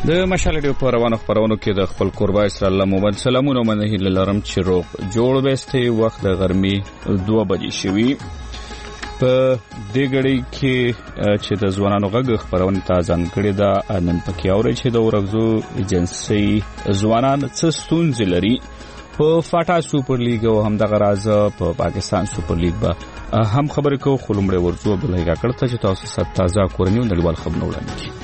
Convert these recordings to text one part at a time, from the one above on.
د مشال ډیو په روانو خبرونو کې د خپل قربا اسرائیل محمد سلامونه منه لرم چې روغ جوړ وسته وخت د ګرمي 2 بجې شوي په دې غړي کې چې د ځوانانو غږ خبرونه تازه کړي دا نن پکې اوري چې د ورغزو ایجنسي ځوانان څه ستونزې لري په فاټا سوپر لیګ او هم د غراز په پاکستان سوپر لیګ به هم خبرې کوو خلومړې ورځو بلایګه کړته چې تاسو ست تازه کورنی نړیوال خبرونه وړاندې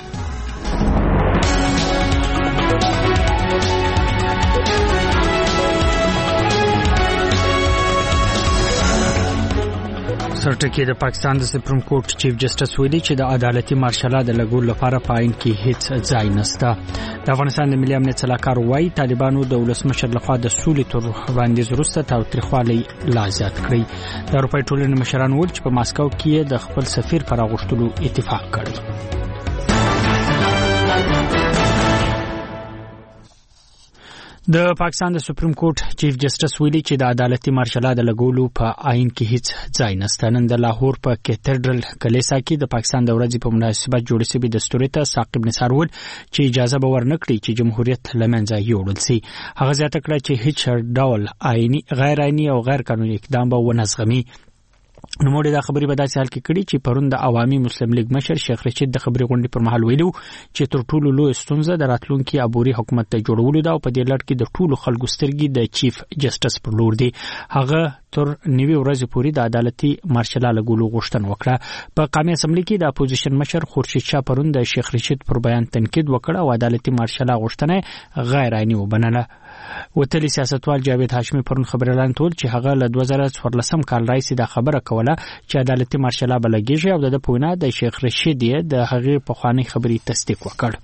سرټکی د پاکستان د سپریم کورټ چیف جسټس ویلي چې د عدالتي مارشال د لګول لپاره پاین کې هیڅ ځای نشته. د افغانستان د ملي امنیت سلاکار وایي طالبانو د ولسمشر لخوا د سولې تر وړاندیز وروسته تاوتریخوالي لا زیات کړی. د اروپای ټولنې مشران ویل چې په ماسکو کې د خپل سفیر پر غوښتلو اتفاق کړی. د پاکستان د سپریم کورټ چیف جسټس ویلي چې د عدالتي مارشال د لګولو په آئین کې هیڅ ځای نشته. نن د لاهور په کیتدرل کلیسا کې د پاکستان د ورځې په مناسبت جوړ شوی دستور ته ثاقب نثار ول چې اجازه به ورنکړي چې جمهوریت لمنځه یوړل شي. هغه زیاته کړه چې هیڅ ډول آئینی غیر آئینی او غیر قانوني اقدام به ونزغمي. نوموړي دا خبرې په داسې حال کې کړي چې پرون د عوامي مسلم لیگ مشر شیخ رشید د خبرې غونډې پر مهال ویلو چې تر ټولو لوی ستونزه د راتلونکي عبوري حکومت ته جوړولو ده او په دې لړ کې د ټولو خلکو سترګې د چیف جسټس پر لور دي. هغه تر نیوي ورځې پورې د عدالتي مارشال لګولو غوښتنه وکړه. په قومي اسمبلی کې د اپوزیشن مشر خورشید شاه پرون د شیخ رشید پر بیان تنقید وکړ او عدالتي مارشال غوښتنه غیر عیني وبنله. وتلی سیاستوال جاوید هاشمی پرون خبرلان تول چې هغه له 2014 کال راځي د خبره کوله چې عدالتي مارشال بلګیږي او د پوینه د شیخ رشید د هغه په خواني خبري تصدیق وکړ.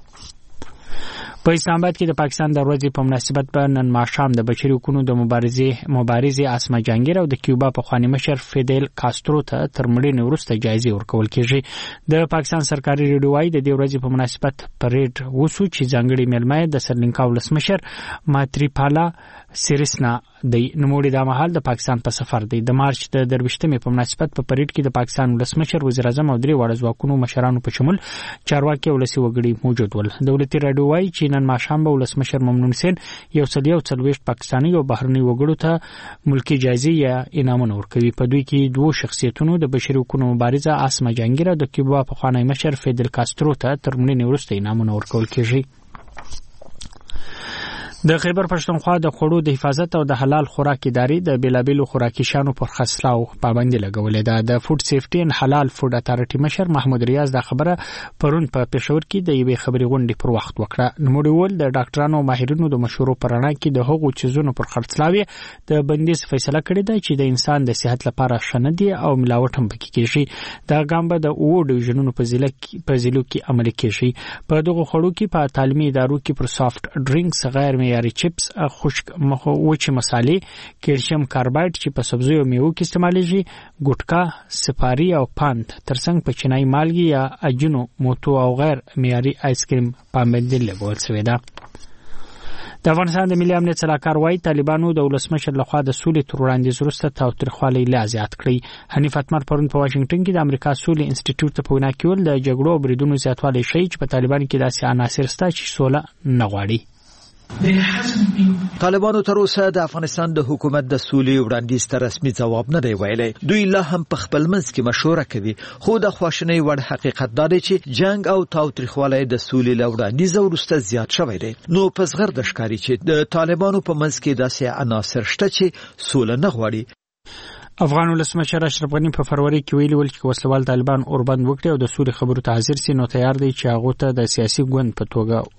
په اسلام آباد کې د پاکستان د ورځې په مناسبت په نن ماښام د بشري حقوقو د مبارزې اسما جهانگیر او د کیوبا په خواني مشر فیدل کاسترو ته تر مړینې وروسته جایزې ورکول کیږي. د پاکستان سرکاري ریډیو وايي د دې ورځې په مناسبت پریډ وسو چې ځانګړي مېلمه د سرلنکا ولسمشر ماتریپالا سیریسنا د نوموړي د مهال د پاکستان په سفر دی. د مارچ د 23مې په مناسبت په پریډ کې د پاکستان ولسمشر وزیر اعظم او درې واړه ځواکونو مشرانو په شمول چارواکي او ولسي وګړي موجود ول. دولتي رادیو وايي چې نن ماښام به ولسمشر ممنون حسین یو سل 140 پاکستاني او بهرني وګړو ته ملکی جایزې یا انعامونه ورکوي. په دوی کې دوه شخصیتونو د بشري حقوقو مبارزه اسما جهانگیر او د کیوبا په خوانی مشر فیدل کاسترو ته تر مړینې وروسته انعامونه ورکول کیږي. د خیبر پښتونخوا د خوړو د حفاظت او د حلال خوراک ادارې د بیلابیلو خوراکي شیانو پر خرڅلاو پابندي لګولې ده. د فود سیفټي ان حلال فود اتارټي مشر محمود ریاض دا خبره پرون په پېښور کې د یوې خبري غونډې پر وخت وکړه. نوموړي ول د ډاکټرانو او ماهرینو د مشورو پرانه کې د هغو چیزونو پر خرڅلاوي د بندیز فیصله کړې ده چې د انسان د صحت لپاره ښه دي او ملاوت هم پکې کیږي. دا ګام به د او ډیویژنونو په ضلع کې عملي کیږي. په دغه خوړو کې په تعلیمي ادارو کې پر سافټ ډرینکس غیر معیاري چپس خشک وچه مصالې کیلشیم کاربایډ چې په سبزیو او میوو کې استعمالېږي ګټکا سپاری او پاند ترڅنګ په چینای مالګي یا اجینو موتو او غیر معیاري آیس کریم پابندي لګول شوې ده. د افغانستان د ملي امنیت سلاکار وایي طالبانو د ولسمشر لخوا د سولې تر وړاندیز وروسته تاوتریخوالي لا زیات کړی. حنیف اتمر پرون په واشنگټن کې د امریکا سولې انسټیټیوټ ته په وینا کې ول د جګړو او بریدونو زیاتوالی شي چې په طالبان کې داسې عناصر شته چې سوله نه غواړي. طالبانو تر اوسه د افغانستان د حکومت د سولې وړاندیز ته رسمي ځواب نه دی ویلی. دوی لا هم په خپل منځ کې مشوره کوي خو د خواشینۍ وړ حقیقت دا دی چې جنگ او تاوتریخوالی د سولې له وړاندیز وروسته زیات شوی دی. نو په زغرده ښکاري چې د طالبانو په منځ کې داسې عناصر شته چې سوله نه غواړي. افغان ولسمشر اشرف غنی په فروری کې ویلي ول چې وسلوال طالبان اوربند وکړي او د سولې خبرو ته حاضر سي نو تیار دی چې هغه ته د سیاسي ګوند په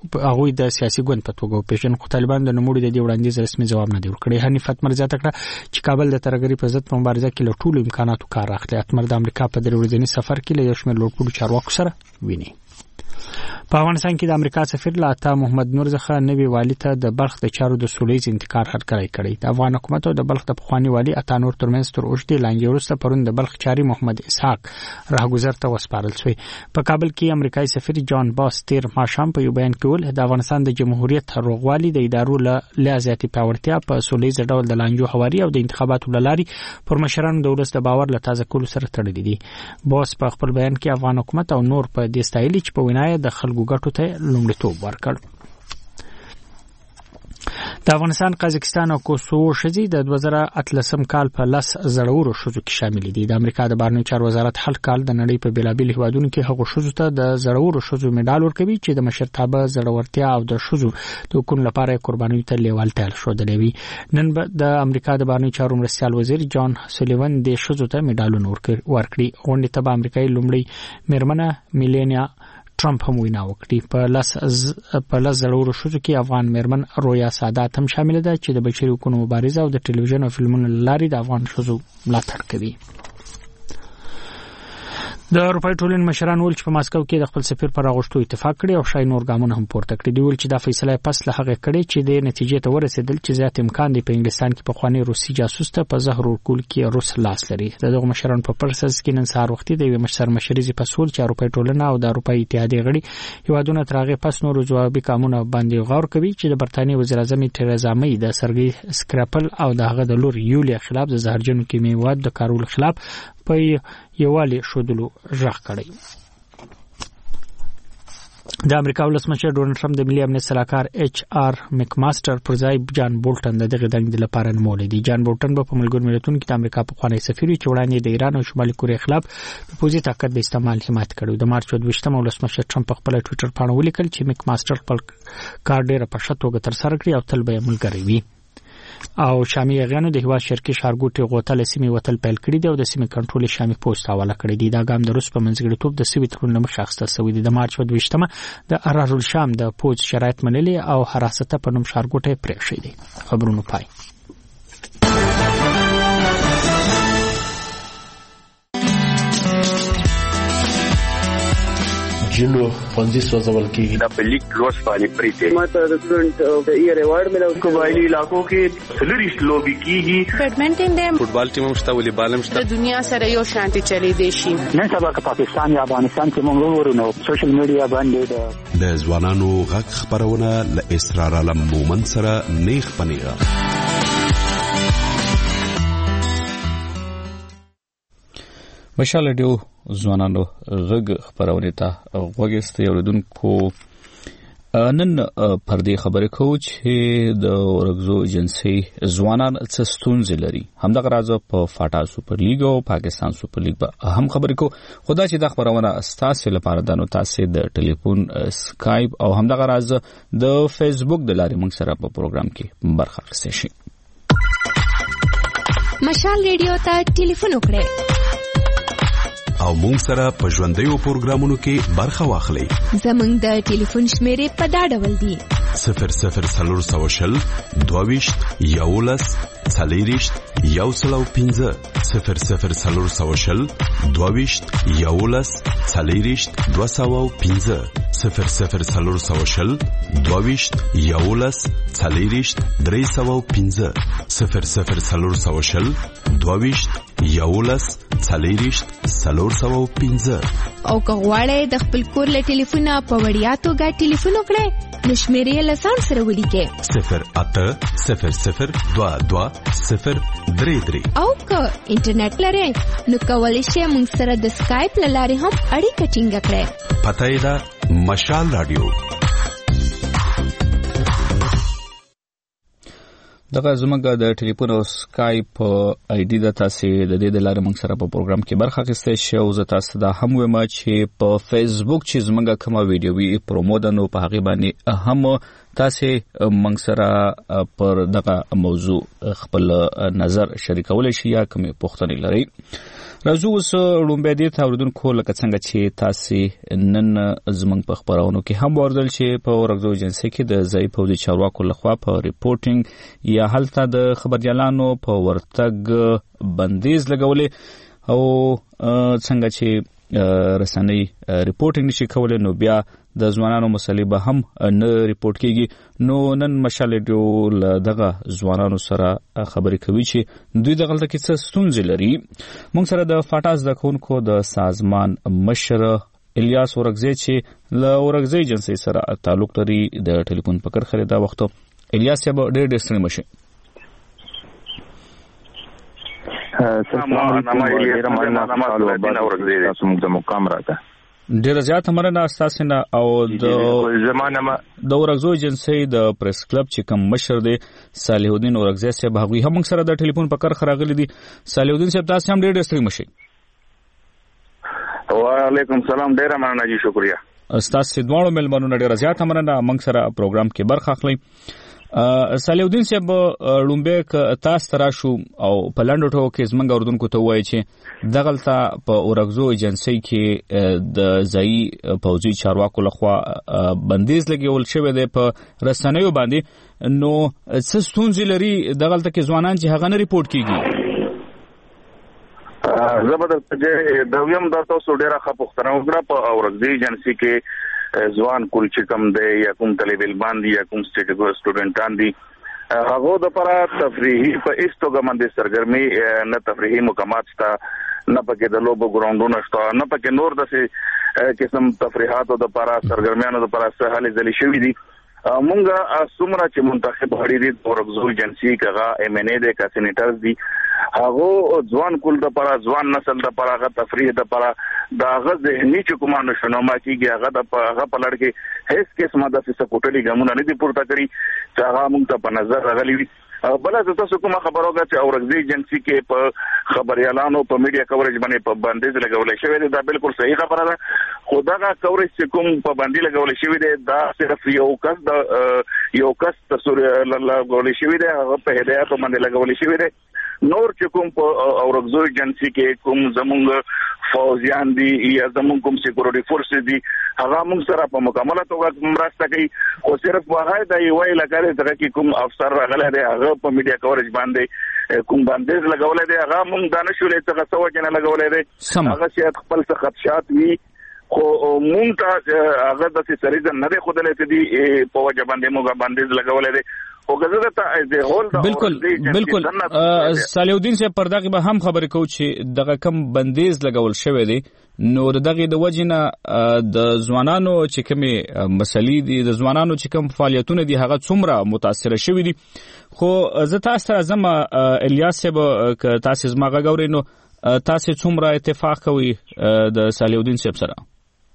توګه وپیژني. خو طالبان د نوموړي د وړاندیز رسمي ځواب نه دی ورکړی. حنیف اتمر زیاته کړه چې کابل د ترهګرۍ په ضد مبارزه کې له ټولو امکاناتو کار اخلي. اتمر د امریکا په 3 ورځني سفر کې له یو شمېر لوړپوړو چارواکو سره ویني. په افغانستان کې د امریکا سفیر عطا محمد نور څخه نوی والی ته د بلخ د چارو د سولېز انتقال هرکلی کړی. د افغان حکومت او د بلخ د پخوانی والی عطا نور ترمنځ تر اوږدې لانجې وروسته پرون د بلخ چاري محمد اسحاق راهګذر ته وسپارل شوی. په کابل کې امریکایي سفیر جان باس تیر ماښام په یو بیان کې ول د افغانستان د جمهوریت روغوالي د ادارو له زیاتې پیاوړتیا په سولېز ډول د لانجو هواري او د انتخاباتو لاري پر مشرانو د ولس د باور له تازه کولو سره تړلي دي. باس په خپل بیان کې افغان حکومت او نور په دې ستایلي چې په وینای د خلکو ګټو ته لومړیتوب ورکړ. د افغانستان، قزاقستان او کوسوو شذي د 2018 کال په 10 زړورو شذو کې شامل دي. د امریکا د بهرنیو چارو وزارت هر کال د نړۍ په بیلابیل هیوادونو کې هغو شذو ته د زړورو شذو میډال ورکوي چې د مشرتابه، زړورتیا او د شذو د حقوقو لپاره قربانیو ته لیوالتیا ښودلې وي. نن د امریکا د بهرنیو چارو مرستیال وزیر جان سولیون د شذو ته میډالونه ورکړي. غونډې ته به امریکایي لومړی میرمنه میلانیا ټرمپ هم وینا وکړي. په 10 زړورو شذو کې افغان میرمن رویا سادات هم شامل ده چې د بشري حقوقو مبارزه او د ټلویزیون او فلمونو لارې د افغان شذو ملاتړ کوي. د اروپای ټولنې مشران ول چې په ماسکو کې د خپل سفیر پر اغوښتو اتفاق کړي او شای نور ګامونه هم پورته کړي. دی ول چې دا فیصله پس له هغه کړي چې د نتیجې ته ورسېدل چې زیات امکان دی په انګلستان کې په خواني روسي جاسوس ته په زهر ورکول کې روس لاس لري. دغه مشران په پرسز کې نن سهار وختي د مشري پسول چې اروپای ټولنه او د اروپای اتحادیه غړي هیوادونه ترغه پس نور جوابي قانون باندې غور کوي چې د برتانیې وزیر اعظم تریزا مې د سرګي سکراپل او دغه د لور یولیا خلاف د زهرجنو کیمیاوي مواد د کارولو خلاف په یوالي شودلو ژغ کړی. د امریکا ولسمشر ډونالد ټرمپ د ملي امنیت سلاکار ایچ آر مکماستر پر ځای جان بولټن دغه دنګ لپاره نومول دي. جان بولټن په ملګرو ملتونو کې د امریکا په خوانی سفیر چې وړاندې د ایران او شمالي کوریا خلاف په پوزي طاقت د استعمال حمایت کړو. د مارچ 22 ولسمشر ټرمپ په خپل ټوئیټر باندې ولیکل چې مکماستر خپل کار ډېر په شتوګه تر سره کړی او تل به ملګری وي. او شامي غانو د هوا شرکي شارګوټي غوتل سیمه وتل پیل کړی دی او د سیمه کنټرول شامي پوسټ حواله کړی دی. دا ګام د روس په منځګړیتوب د سوي ترون لمخ شخص سوي دی. د مارچ 22 د ارارل شام د پوز شرایط منلي او حراسته په نوم شارګوټي پرې شوی دی. خبرونه پای. جنو پنځه سوځول کېږي د پلیک لوس باندې پریته ماته د سټډنټ د ایئر ایوارډ ملو قبایلی علاقو کې سلریش لوبي کیږي. بیډمنټن دی، فوټبال ټیم هم شته، والیبال هم شته. د دنیا سره یو شانتي چلی دی شي. نن سبا که پاکستان یا افغانستان کې موږ ورونو سوشل میډیا باندې د ځوانانو غږ خبرونه ل اسرار علم مومن سره نیخ پنیغه. مشال ډیو ځوانانو غږ خبرونه ته وګورئ اوریدونکو. نن پر دې خبرې کوو چې د ورغزو ایجنسی ځوانان څه ستونزې لري. همدغه راز په فاټا سوپر لیګ او پاکستان سوپر لیګ به هم خبرې کوو. خدا چې دا خبرونه ستاسو لپاره د نو تاسو د ټلیفون، اسکایپ او همدغه راز د فیسبوک د لارې موږ سره په پروګرام کې برخه اخیستئ شئ. مشال ریډیو ته ټلیفون وکړئ او مونږ سره په ژوندۍ پروګرامونو کې برخه واخلئ. زمونږ د ټلیفون شمیرې په دا ډول دي: 00 22 11 40 105 00 22 11 40 205 00 22 11 40 305 00 22 11 40 305. او که غواړئ د خپل کور له ټلیفونه په وړیا توګه ټلیفون وکړئ نو شمیرې له ځان سره ولیکئ 0800 22 033. او که انټرنیټ لرئ نو کولی شئ موږ سره د سکایپ له لارې هم اړیکه ټینګه کړئ. پته یې ده مشال رادیو. دغه زموږ د ټلیفون او سکایپ آی ډی د تاسو د دې د لارې موږ سره په پروګرام کې برخه اخیستئ شئ. او زه تاسو دا هم وایم چې په فیسبوک چې زموږ کومه ویډیوي پرومو ده نو په هغه باندې هم تاسو موږ سره پر دغه موضوع خپل نظر شریکولای شئ یا کومه پوښتنه لرئ. راځو اوس لومبه دې ته اوریدونکو لکه څنګه چې تاسو نن زموږ په خبرونو کې هم وردل چې په ورغزو ایجنسی کې د ځای پوځي چارواکو لخوا په ریپورټینګ یا هلته د خبرجالانو په ورتګ بندیز لګولې او څنګه چې رسنۍ ریپورټینګ نشي کولای نو بیا د ځوانانو مسلې به هم نه ریپورټ کیږي. نو نن مشال ډیو دغه ځوانانو سره خبرې کوي چې دوی دغه کې څه ستونزې لري. موږ سره د فاټاس د کونکو د سازمان مشر الیاس ورغزی چې له ورغزی ایجنسی سره تعلق لري د ټلیفون پکړ خره دا وخت. الیاس یې به ډېر ستړي مشه. السلام علیکم ډیر مننه تاسو د مقام راته. ډیر زیات مننه تاسو نه او د زمانه د ورغزو ایجنسی د پریس کلب چې کوم مشر دی صالح الدین ورغزی صاحب هغه هم سره د ټلیفون په کار خراغلی دي. صالح الدین صاحب تاسو هم ډیر ستړي مشي. وعلیکم السلام، ډیر مننه جی، شکریا. تاسو دوه ملمنو ډیر زیات مننه موږ سره پروګرام کې برخه اخلي. صالح الدین صاحب لومبه ک تاسو تراشو او په لندو ټو کې زمنګ اردوونکو ته وایي چې دغلطه په ورغزو ایجنسی کې د ځای پوځي چارواکو لخوا بندیز لګول شوی دی په رسنیو باندې، نو څه ستونزې لري دغلطه کې ځوانان چې هغه نه ریپورت کیږي؟ زبردست چې د ویم د تاسو ډیره ښه پوښتنه وکړه. په ورغزي ایجنسی کې ځوان کول چې کوم دی یا کوم طالب علمان دي یا کوم سټوډنټان دي، هغه د لپاره تفریحي په ایستوګه باندې سرګرمي نه تفریحي مقامات شته، نه پکې د لوبو ګراوندونه شته، نه پکې نور د قسم تفریحاتو د لپاره سرګرمیانو د لپاره سهالي ځلې شوې دي. مونږه څومره چې منتخب غړي دي د ورغزو ایجنسی کغه ایم ان ای د کا سېنیټرز دي، هغه ځوان کول د لپاره ځوان نسل د لپاره هغه تفریح د لپاره دا غږ ذهني چې کومه نشونما کیږي هغه په لړ کې هیڅ قسمه د سپورټلي ګامونه نه دي پورته کړی چې هغه موږ ته په نظر راغلي وي. بل د تاسو کومه خبره وکړه چې اورغزي ایجنسی کې په خبريالانو په میډیا کورج باندې په بندیز لګول شوی دی، دا بالکل صحیح خبره ده. خو دا کورج چې کوم په باندې لګول شوی دی دا صرف یو کس تصور لګول شوی دی، هغه په هدایت باندې لګول شوی دی. نور چې کوم په اورغزو ایجنسی کې کوم زمونږ فوجیان دي یا زمونږ کوم سکیورټي فورس دي، هغه موږ سره په مکمله توګه مرسته کوي. خو صرف واحد دی وایي لکه دغه کې کوم افسر راغلی دی هغه په میډیا کورج باندې کوم بندیز لګولای دی، هغه موږ دا نشولې څنګه څو کنه لګولای دی، هغه چې خپل څه خدشات وي. خو مونږ ته هغه د سریزن نه دی خدای ته دی په وجه باندې موږ بندیز لګولای دی. بالکل صالح الدین صاحب پر دغه به هم خبرې کوو چې دغه کم بندیز لګول شوی دی، نو دغه د وجنه د ځوانانو چې کومه مسلې دي، د ځوانانو چې کوم فعالیتونه دي هغه څومره متاثر شوی دي. خو زه تاسو ته زما الیاس صاحب ک تاسو زما غوړې نو تاسو څومره اتفاق کوي د صالح الدین صاحب سره؟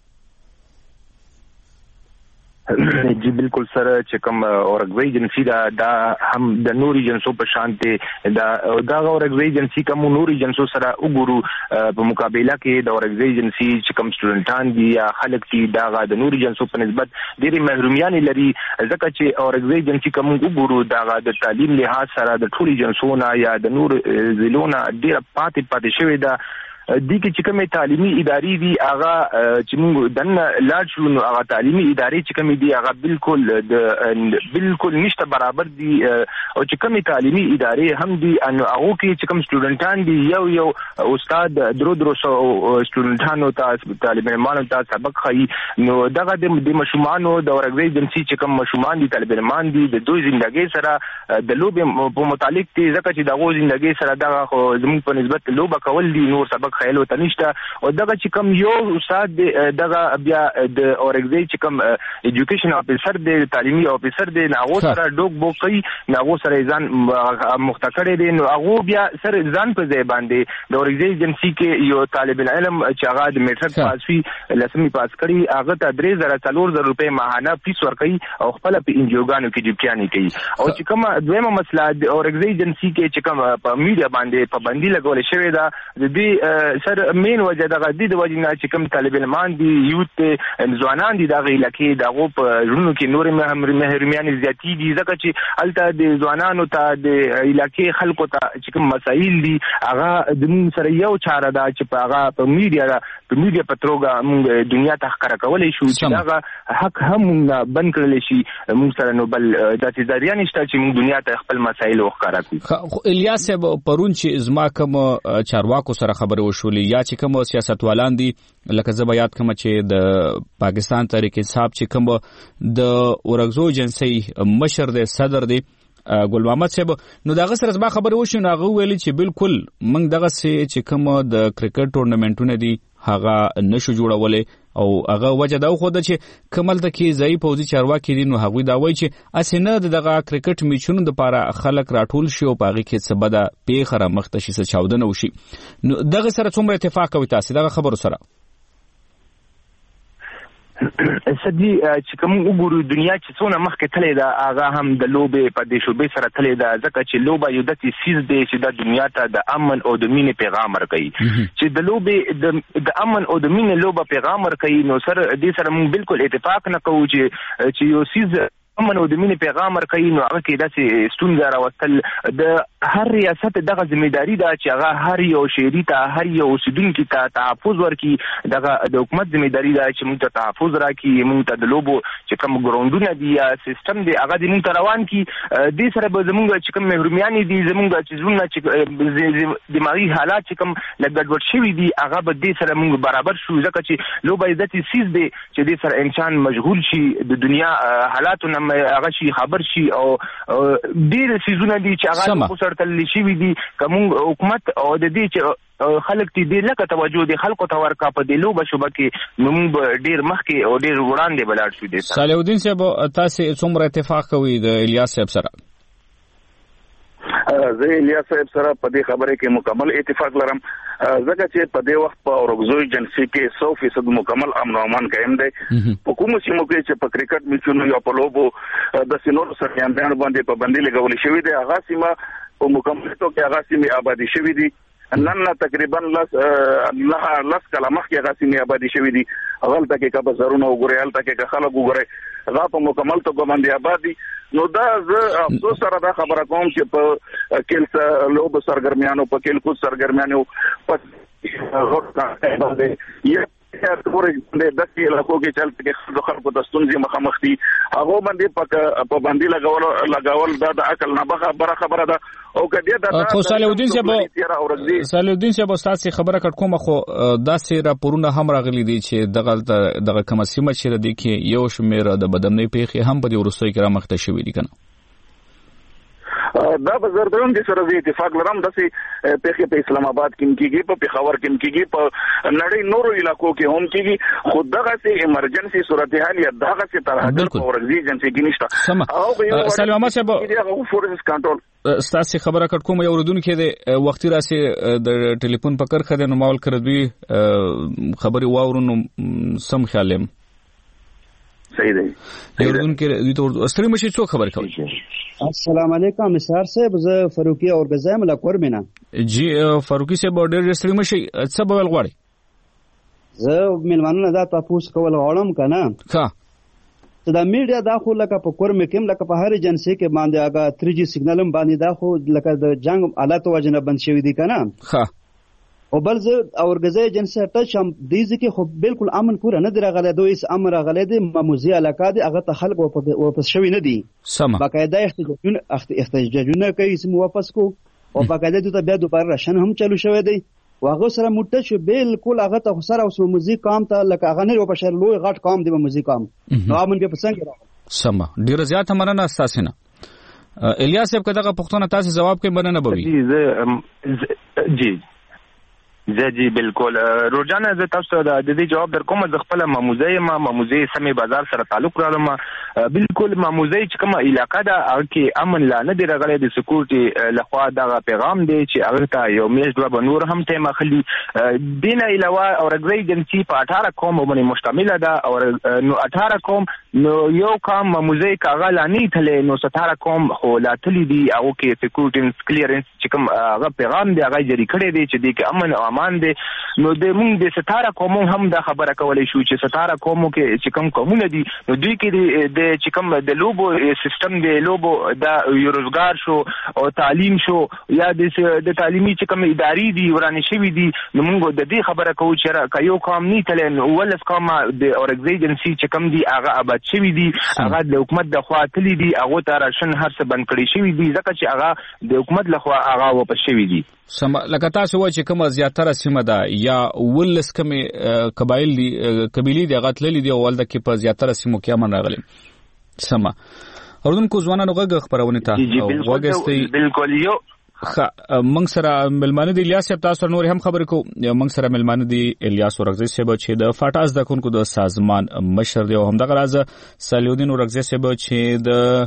جی بالکل سر چې کوم اورغزي ایجنسی دا هم د نور ایجنسو په شانته دا اورغزي ایجنسی کوم نور ایجنسو سره وګورو په مقابله کې د اورغزي ایجنسی چې کوم سټوډنټان دي یا خلک چې دا د نور ایجنسو په نسبت ډېری محرومیان لري، ځکه چې اورغزي ایجنسی کوم وګورو دا د تعلیم لحاظ سره د ټول ایجنسونو یا د نور ضلعونو ډېر پاتې شوی دا دي کې چې کومه تعلیمي ادارې دي هغه چې موږ دنه لاړ شو نو هغه تعلیمي ادارې چې کومې دي هغه بالکل نشته برابر دي، او چې کومه تعلیمي ادارې هم دي ان هغه کې چې کوم سټوډنټان دي یو استاد درو سټوډنټانو ته طالب علمانو ته سبق خي، نو دغه د مشمانو د اورغزي ایجنسی چې کوم مشمان دي طالب علمان دي د دوی ژوندۍ سره د لوب په متعلق دي، ځکه چې دغه ژوندۍ سره دغه زموږ په نسبت لوب کول دي، نور سبق خیال وته نشته. او دغه چې کوم یو استاد دغه بیا د اورغزي چې کوم ایجوکیشن افیسر دی، تعلیمي افیسر دی، ناغو سره ډوک بوکي، ناغو سره ځان مختکړی دی، نو هغه بیا سره ځان په ځای باندې د اورغزي ایجنسی کې یو طالب علم چې هغه د میټرک پاس وی لسمي پاس کړي، هغه ته 3400 روپے ماهانه فیس ورکړي او خپل په انجوګانو کې ډیپټیانی کوي. او چې کوم دویمه مسله د اورغزي ایجنسی کې چې کوم په میډیا باندې پابندي لګول شوې ده، د دې سر مین وجه دغه د وجنه چې کوم طالب علمان دي یوت ځوانان دي دغه علاقې دغه په ژوندو کې نور محرومیان زیاتی دي، ځکه چې الته د ځوانانو ته د علاقې خلکو ته چې کوم مسایل دي هغه د موږ سره یو چاره ده چې په هغه په میډیا په توګه موږ دنیا ته ښکاره کولی شو چې هغه حق هم بند کړل شي موږ سره، نو بل د ځریان نشته چې موږ دنیا ته خپل مسایل وښکاره کړو. خو الیاس صاحب پرون چې زما کوم چارواکو سره خبرې وشولې یا چې کوم سیاستوالان دي، لکه زه به یاد کوم چې د پاکستان تحریک انصاف چې کوم د اورغزو ایجنسی مشر دی، صدر دی ګل محمد صاحب، نو دغه سره زما خبرې وشو، نو هغه ویلي چې بالکل موږ دغه چې کوم د کرکټ ټورنمنټونه دي هغه نشو جوړولای، او هغه وجه دا خو ده چې کملته کې ځای پوزي چارواکي دي، نو هغه دا وایي چې اسنه دغه کرکټ میچونو د لپاره خلک راټول شي او پاغي کې څه بده پیخره مختشي څه چاودنه وشي، نو دغه سره څومره اتفاق کوي تاسو دغه خبرو سره؟ سدي چې کوم وګورو دنیا چې څونه مخکې تلې ده هغه هم د لوبې په دې شوبې سره تلې ده ځکه چې لوبه یو داسې څیز دی چې د دنیا ته د امن او د مینې پیغام ورکوي چې د لوبې د امن او د مینې لوبه پیغام ورکوي نو سره دې سره موږ بالکل اتفاق نه کوو چې یو څیز امن او د مینې پیغام ورکوي نو هغه کې داسې ستونزه راوستل د هر ریاست دغه ځمېداري ده چې هغه هر یو شهري ته هر یو اوسیدونکي ته تحفظ ورکړي دغه د حکومت ځمېداري ده چې موږ ته تحفظ راکړي موږ ته د لوبو چې کوم ګراونډونه دي یا سیستم دی هغه دې موږ ته روان کړي دې سره به زموږ چې کوم محرومیانې دي زموږ چې زړونه چې دماغي حالات چې کوم لږ ګډوډ شوي دي هغه به دې سره موږ برابر شو ځکه چې لوبه یې داسې څیز دی چې دې سره انسان مشغول شي د دنیا حالاتو نه هغه شي خبر شي او ډېر څیزونه دي چې هغه سره تللی شوي دي که موږ حکومت او د دې چې خلک دې لکه توجه دي خلکو ته ورکړه په دې لوبه شوبه کې نو موږ به ډېر مخکې او ډېر وړاندې به لاړ شو. صالح الدین صاحب تاسې څومره اتفاق کوئ د الیاس صاحب سره؟ زه الیاس صاحب سره په دې خبره کې مکمل اتفاق لرم ځکه چې په دې وخت په اورګزوی ایجنسی کې 100% مکمل امن او امان قائم دی. په کوم سیمو کې چې په کرکټ میچونو یا په لوبو د سینور سرګردان باندې پابندي لګولې شوې ده هغه سیمه په مکمل توګه کې هغه سیمه آبادی شوې دي. نن تقریبا لس کاله مخکې هغه سیمه آبادی شوې دي. هغه ته کې کا بازارونه وګورئ هغه ته کې خلک وګورئ هغه په مکمل توګه باندې آبادی. نو دا زه افسوس سره دا خبره کوم چې په کېل لوب سرګرمیانو په کېل کوڅ سرګرمیانو په غوښتنه باندې یا پورې د داسې علاقو کې چلته کې خلکو د ستونزې مخامخ دي هغه باندې په باندې لګاول دا د عقل نه بره خبره ده او کدی دا خو صالح الدین صاحب تاسو خبره کړ کومه خو داسې راپورونه هم راغلي دي چې دغه کوم سیمه چې د کې یو شمیر د بدنۍ پیښې هم په دې وروستۍ کې رامخته شوې دي کنه دا به زردون دي سره اتفاق لرم داسې پیښې په اسلام آباد کې کېږي په پېښور کې کېږي په نړۍ نورو علاقو کې هم کېږي خو دغه سي ایمرجنسي صورتحال یا دغه سي ترحد په ورغزي ایجنسي کې نشته او سلام احمد صاحب فورس کنټرول ستاسو خبره کړ کوم یو ردونکو د وختي راسي د ټلیفون په کرخه د نومول کړدوي خبري واورونو سم خیالم صحیح دی یوردون کې د استری مشي څو خبر کوي. السلام علیکم نثار صاحب زه فاروقي اورګزای ملکور مینا جی فاروقي صاحب ډېر استری مشي څه به ول غواړي زه ملمنونه دا تاسو کول غواړم کنه ښه ته دا میډیا دا خو لکه په کور مې کوم لکه په هر ایجنسی کې باندې هغه 3G سیګنالم باندې دا خو لکه د جنگ حالات وجنه بند شوی دي کنه ښه او بل زه اورګزای ایجنسی ټچ هم دیږي کې خو بالکل امن پوره نه درغله دوی اس امر غلې دي مموزي علاقه دي هغه ته خلک واپس شوی نه دي سم باقاعده احتجاجونه کوي سم واپس کو او باقاعده ته بیا دوباره راشن هم چالو شوی دی واغه سره مټه شو بالکل هغه ته سره اوس موزیک کام ته لکه هغه نه په شر لوی غټ کام دی موزیک کام نو امن به پسنګ راغله سم ډیر زیات مننه تاسو نه الیاس صاحب کداغه پښتون تاسو جواب کوي مننه بوي جی جی بالکل روزانه زه تاسو د دې جواب در کوم ز خپل ماموزي سمې بازار سره تعلق لرم بالکل ماموزي چې کومه علاقه ده هغه کې امن لا نه دی راغلی د سکیورټي لخوا دا پیغام دی چې هغه ته یو میش دوه بنور هم ته مخلي دین علاوه اورګزای ایجنسی په 18 قوم باندې مشتمل ده او نو 18 قوم نو یو قوم ماموزي کاغه لانی تله نو 17 قوم خو لا تلی دی او کې سکیورټي کلیرنس چې کوم هغه پیغام دی هغه جری کړی دی چې د امن او امان دی نو د مونږ د 17 قومو هم دا خبره کولای شو چې 17 قومو کې چې کوم قومونه دي نو دوی کې د چې کوم د لوبو سیستم دی لوبو دا یو روزګار شو او تعلیم شو یا د تعلیمي چې کوم ادارې دي ورانه شوی دي نو مونږ د دې خبره کوو چې یو قوم نه تلن ولس قوم د اورګزای ایجنسی چې کوم دي هغه آباد شوی دي هغه د حکومت د خوا تللی دي هغه ته راشن هر څه بند کړی شوی دي ځکه چې هغه د حکومت لخوا هغه واپس شوی دي سم لکه تاسو وایي چې کومه زیاتره سیمه ده یا ولس کمه قبایلی دي غتللی دي ولدا کې په زیاتره سیمو کې امن راغلي سم اوردونکو ځوانانو غږ خبرونه ته وګستي بالکل یو منګ سره ملمانه دی الیاس صاحب تاسو نور هم خبر کو منګ سره ملمانه دی الیاس ورغزی صاحب چې د فاټاز د کونکو د سازمان مشر دی او هم د غراز صالح الدین ورغزی صاحب چې د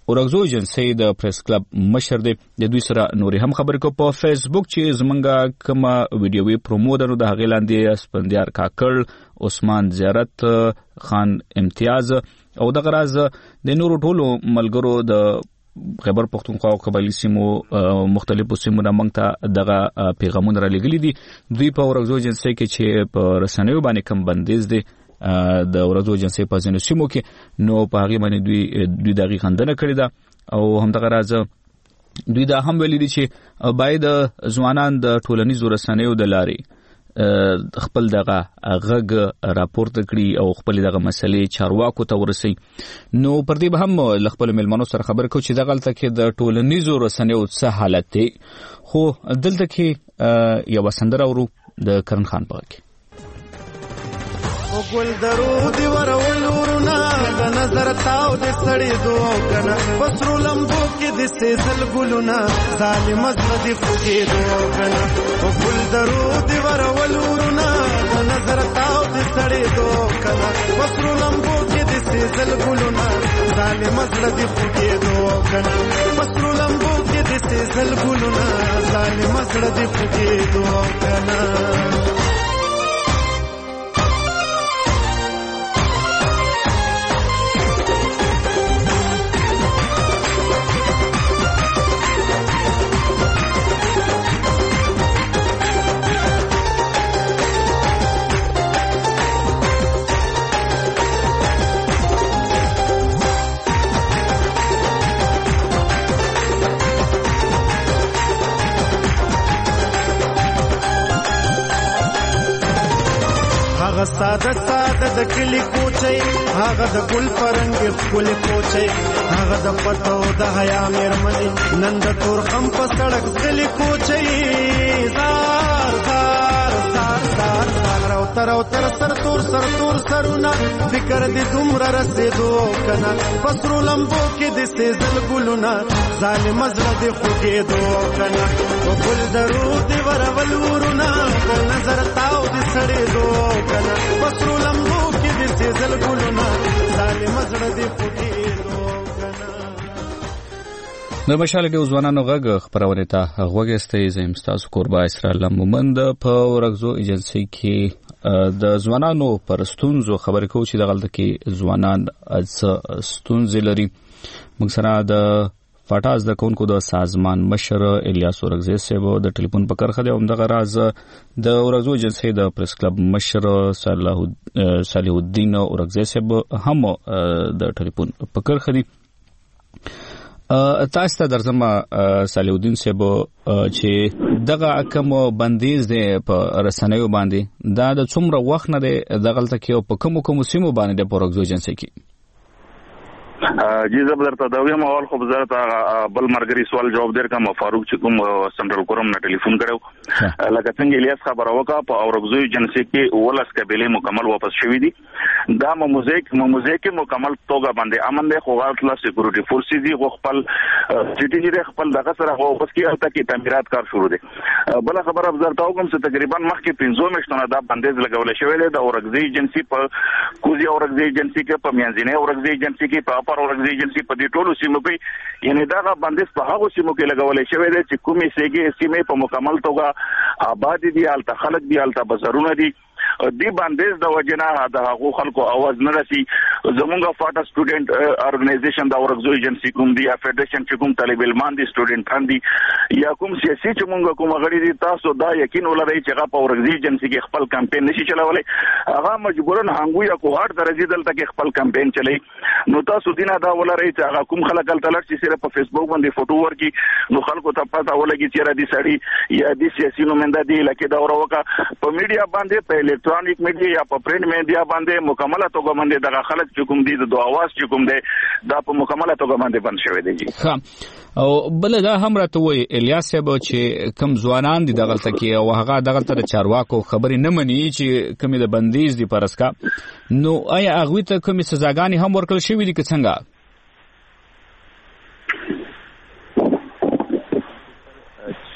اورغزو ایجنسی د پریس کلب مشر دی. د دوی سره نوري هم خبرې کو په فیسبوک چې زمونږه کوم ویډیوي پرومو درو د هغې لاندې اسپندیار کاکړ، عثمان زیارت خان امتیاز او د غراز د نورو ټولو ملګرو د خبر پښتونخوا او قبایلی سیمو مختلفو سیمو نه موږ ته دغه پیغامونه را لګلي دي. دوی په اورغزو ایجنسی کې چې په رسنیو باندې کم بندیز دي د اورغزو ایجنسی په ځینو سیمو کې، نو په هغې باندې دوی دغه خندنه کړې ده او همدغه راز دوی دا هم ویلي دي چې باید ځوانان د ټولنیزو رسنیو د لارې خپل دغه غږ راپورته کړي او خپل دغه مسلې چارواکو ته ورسي. نو پر دې به هم خپل ملمنو سره خبر کو چې دغه تل کې د ټولنیزو رسنیو څه حالت دی. خو دلته کې یو سندره ورو د کرن خان په کې ګل درود ورول ورنا د نظر تاو د سړی دوه کنه پسرو لمبو کې د سیزل ګلونا ظالم زدي خوږي دوه کنه ګل درود ورول ورنا د نظر تاو د سړی دوه کنه پسرو لمبو کې د سیزل ګلونا ظالم زدي خوږي دوه کنه پسرو لمبو کې د سیزل ګلونا ظالم زدي خوږي دوه کنه. ساده ساده د کلی کوچي هغه د ګل پرنګ خپل کوچي هغه د پټو د حیا مېرمنې نن د تور خم په سړک کلی کوچي زار زار زار زار زار او تر سر تور سرونه فکر دې دومره رسېدو کنه پسرو لمبو کې د سیزل ګلونه ظالم زړه دې خوږېدو کنه او ګل درود ورول ورونه په نظر تاو دې سړېدو کنه پسرو لمبو کې د سیزل ګلونه ظالم زړه دې خوږېدو کنه. د مشال د ځوانانو غږ خبرونه ته غوږستې زم تاسو قربا اسرائیل مومند په اورغزو ایجنسی کې د ځوانانو پر ستونزو خبرې کوو چې دغلته کې ځوانان ستونزې لري. موږ سره د فاټاز د کونکو د سازمان مشر الیاس اورغزی صاحب د ټلیفون په کرخه دی او دغه راز د اورغزو ایجنسی د پریس کلب مشر صالح الدین اورغزی صاحب هم د ټلیفون په کرخه دی. تاسو ته درځم صالح الدین صاحب چې دغه کوم بندیز دی په رسنیو باندې دا د څومره وخت نه دی دغلته کې او په کوم سیمو باندې د اورغزو ایجنسی کې؟ جی زبر ته دا ویم اول خو وزارت بل مرګري سوال جواب در کوم فاروق چې کوم سنټرل کورم نه ټلیفون کړو لکه څنګه الیاس خبره وکړه په اورغزو ایجنسی کې ولس قبيله مکمل واپس شوې دي. دا موزیک مکمل توګه باندې امن ده خو غلط لا سکیورټي فورسز دي خپل سټي دي خپل دغه سره واپس کې الته کې تعمیرات کار شروع دي. بل خبره وزارت کوم چې تقریبا مخکې 15 میاشتونه دا بندیز لګول شوی دی د اورغزو ایجنسی په کوزي اورغزو ایجنسی کې په میانځنه اورغزو ایجنسی کې په اورغزو ایجنسی په دې ټولو سیمو کې یعنی دا بندیز په هغه سیمو کې لګول شوی دی چې کومې سیمې په مکمل توګه آباد دي الته خلک دي الته بازارونه دي دی بندیز د وجنه د هغو خلکو आवाज نه رسي. زمونږه فاټا سټوډنټ ارګنایزیشن د اورغزو ایجنسی کوم دی یا فدریشن چې کوم طالب علمان دي سټوډنټان دي یا کوم سیاسي چې مونږ کوم غړي دي تاسو دا یقین ولرئ چې هغه په اورغزو ایجنسی کې خپل کمپاین نشي چلولای هغه مجبورن هنګو یا کوهار درځي دلته کې خپل کمپاین چلای. نو تاسو دینه دا ولرئ چې هغه کوم خلک تلل چې سره په فیسبوک باندې فوټو ورکي نو خلکو ته پته ولګي چې را دي سړی یا دي سیاسي نومنده دي لکه دا وروکا په میډیا باندې په الکترونیک میډیا یا په پرینټ میډیا باندې مکمله توګه باندې دغه خلک چې کوم دي د اواز چې کوم دي دا په مکمله توګه باندې بند شوی دی. او بل دا هم راته وای الیاس صاحب چې کم ځوانان دي دغلته کې او هغه دغلته د چارواکو خبرې نه مني چې کومې د بندیز دي پرسکا نو آیا هغه ته کومې سزاګانې هم ورکړل شوې دي که څنګه؟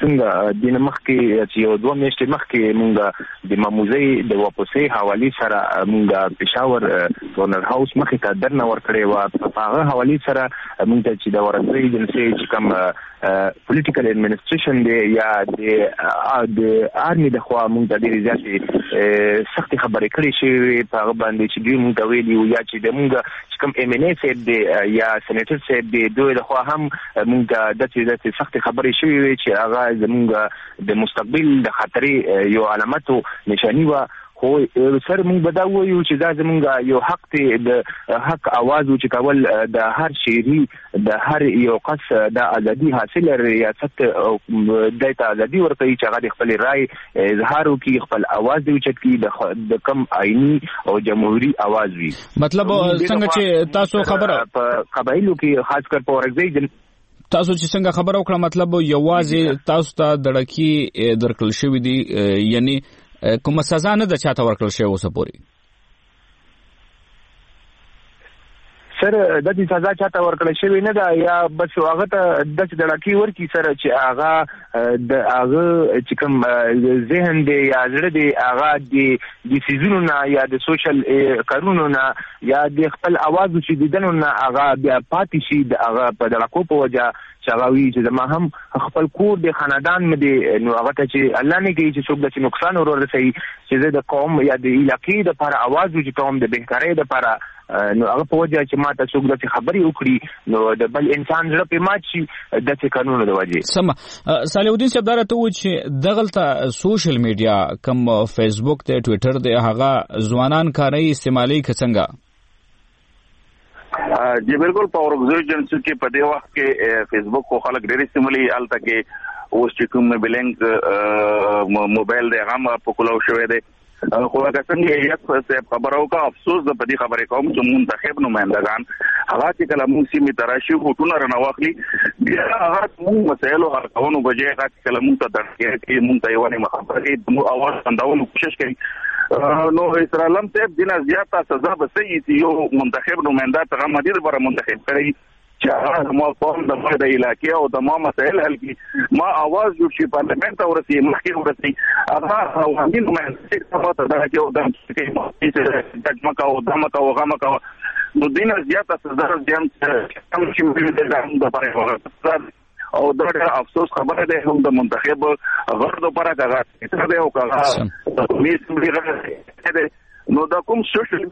څنګه د مخکې چې یو 2 میاشتې مخکې مونږ د ماموزي د واپسې حواله سره مونږ پېښور ګورنر هاوس مخې ته درنه ورکړې و. په هغه حواله سره مونږ چې د ورغوي جنسي چې کوم پولیټیکل ایڈمنسټریشن دی یا د آرمي د خوا مونږ د ډېر زیاتې سخت خبرې کړې شي په هغه باندې چې دوی مونږ ویلي یا چې د مونږ چې کوم MNA صاحب دی یا سېنیټر صاحب دی دوی د خوا هم مونږ د سخت خبرې شوې وي چې هغه زمونږ د مستقبل د خطرې یو علامتو نشانی و. خو سر مونږ به دا وایو چې دا زمونږ یو حق دی د حق आवाज چې کول د هر شهري د هر یو قص د ازادي حاصل ریاست د ازادي ورته چې هغه خپل رائے اظهار وکړي خپل आवाज دی چې د کم آئینی او جمهوریت आवाज وي. مطلب څنګه چې تاسو خبره په قبایلو کې خاص کر په ورغوي تاسو چې څنګه خبره وکړه مطلب یوازې تاسو ته دړکی درکل شوی دی یعنی کومه سزا نه د چاته ورکړل شوی اوسه پورې؟ سر د دې سزا چاته ورکړل شوی نه ده یا بس هغه ته د دړکی ورکی سره چې هغه د هغه چې کوم ذهن دی یا زړه دی هغه د سيزونو نه یا د سوشل قانونونو نه یا د خپل आवाज چې دیدنو نه هغه بیا پاتې شي د هغه په دړکو په وجه چاوي چې زما هم خپل کور د خاندان مې نو هغه ته چې الله نه کوي چې څوک د نقصان ورسوي چې د قوم یا د علاقې د پر आवाज چې قوم د بهترۍ د پر نو هغه په وجه چې ماته څوک د خبري وکړي نو د بل انسان زړه په مات شي د قانونونو د وجه. سم صالح الدین صاحب دا ته و چې دغلطه سوشل میډیا کم فیسبوک ته ټوئیټر ته هغه ځوانان کاري استعمالي څنګه؟ जी बिल्कुल په ورغوي جنسي کې په دې وخت کې فیسبوک خو خلک ډېر استعمالي الته کې اوس چې کوم بلنګ موبایل دی هغه په کولو شوی دی خو هغه څنګه یو خبرو کا افسوس د پدې خبرې کوم چې منتخب نمائندگان هغه چې کله موږ سیمه تراشي هوټونه رنواخلي بیا هغه موږ مسایلو حل کوو بجې هغه کله موږ ته درکې کې موږ ته یو نه مخابرې مو اواز انداونو کوشش کوي نو اسرائیل ته دینه زیاته سزا به سي یو منتخب نمائنده ته مدیر بر منتخب کړي چې ما قوم د مده علاقې او د ما مسائل حل کی ما आवाज جوړ شي پارلیمنت او رسي مخکې ورسي هغه عوامي نمائندګي څه ته دا کې او د چې د مکه او د مکه او غمکه نو دینه زیاته سزا ځم چې موږ د پاره او دا افسوس خبره ده هم د منتخب غرض لپاره کاغذ ته دی او کاغذ د میس ده نو دا کوم سوشل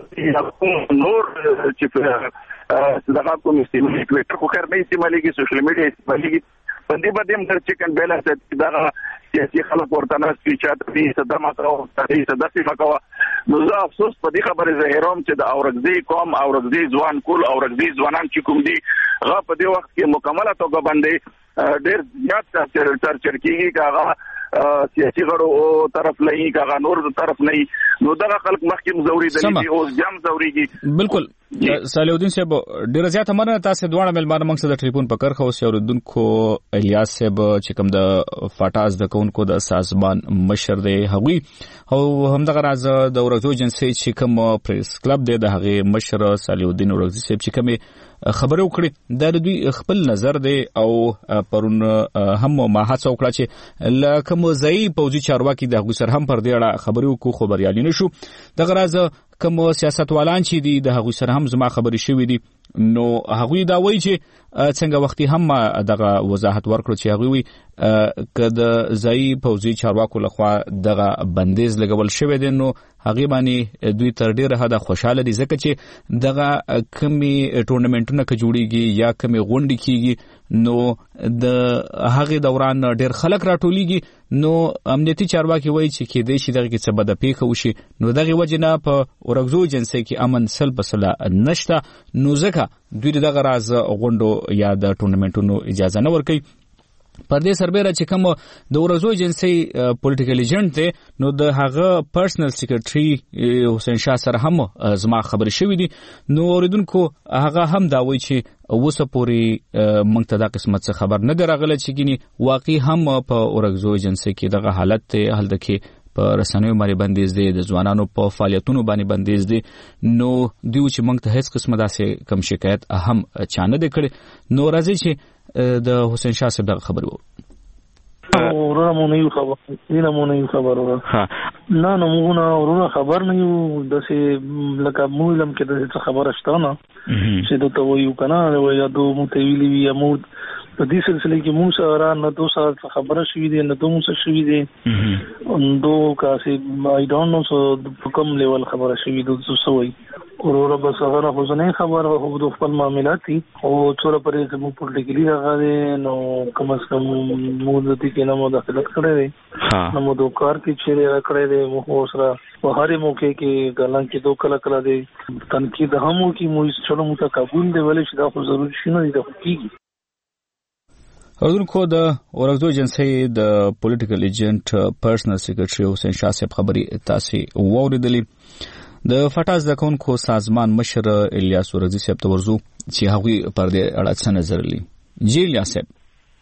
نور چې دغه کوم استعمالي ټوئیټر خو خیر نه استعمالي کی سوشل میډیا استعمالي باندې باندې در چیکن بیلنس دا سیاسي خلک ورته نه سپیچات دي صدمه او صداسي مکو نو زه افسوس په دې خبره زهیروم چې د اورګزي قوم اورګزي ځوان کول اورګزي ځوانان چې کوم دي هغه په دې وخت کې مکمله توګه باندې ډېر زیات تر چرکیږي کاغه سیاسي غړو طرف لې کاغه نور طرف نه نو دا خلک مخکې مزوري دي او جام زوريږي بالکل صالح الدین صاحب ډیر زیات مننه تاسو دواړه ملمانه موږ سره ټلیفون پکړ خو سیوردونکو الیاس صاحب چې کوم د فاټاز د کونکو د سازمان مشر دی هغوی او همدغه راز د ورغوي جنسي چې کوم پریس کلب دی د هغه مشر صالح الدین ورغوي صاحب چې کوم خبرو کړی د دوی خپل نظر دی او پرون هم ما هڅه وکړه چې لکه موزي پوزي چارواکي د هغه سر هم پر دې اړه خبرو کو خبريالي نشو دغه راز کوم سیاستوالان چې دي د هغه سره هم زما خبرې شوې دي نو هغه دا وایي چې څنګه وختي هم دغه وضاحت ورکړو چې هغه وي کده ځای پوزي چارواکو لخوا دغه بندیز لګول شوی دی نو هغه باندې دوی تر ډیره حد خوشاله دي ځکه چې دغه کمی ټورنمنټونه کې جوړیږي یا کمی غونډې کیږي نو د هغه دوران ډیر خلک راټولېږي نو امنیتي چارواکي وایي چې کې د شي دغه څه بد پیښه وشي نو دغه وجنه په ورغوي جنسي کې امن سل بسله نشته نو ځکه دوی دغه راز غونډو یا د ټورنمنټونو اجازه نه ورکوي پر دې سربېره چې کوم د ورغوي جنسي پولیټیکل ایجنټ دی نو د هغه پرسنل سیکریټري حسین شاه سره هم زما خبرې شوې دي نو اوریدونکو هغه هم دا وایي چې اوسه پوری موږ ته دا قسمت څه خبر نه درغله چې ګینی واقعي هم په ورغوي جنسي کې دغه حالت ته حل دکې په رسنیو باندې بندیز دي د ځوانانو په فعالیتونو باندې بندیز دي نو دوی چې موږ ته هیڅ قسمه داسې کم شکایت هم چانه دي کړي نو راځي چې د حسین شاه صاحب دغه خبر وو ورونه مونږ نه خبر نه مونږ نه خبر ها نه نو مونږ ورونه خبر نه یو دسه لکه مولم کې د خبره شته نه چې د تو یو کنه یا دو متویلی وی امود په دې سلسله کې موږ سره نه دوه ساعت خبره شوې دي نه دوه موږ شوې دي اندو کاسي I don't know so کوم لیول خبره شوې دي سوي اورور بس هغه خو نه خبره خو د خپل معاملات او څوره پرې چې موږ پولیټیکلی هغه نو کوم څه موږ د دې کې نه مداخلت کړې نو موږ کار کې چې کړې دي موږ سره په هرې موقع کې ګلان کې دوه کله دي تنقید همو کې موږ چلو موږ قبول دی ولې چې دا خو ضروري شنو دي د کیږي اردوونکو د اورګدو ایجنسی د پولیټیکل ایجنټ پرسنل سیکریټری حسین شاه صاحب خبري تاسو ووریدلې د فټاز د کونکو سازمان مشر الیاس ورزی صاحب تورزو چې هغه پر دې اړه څه نظر لري جی الیاس صاحب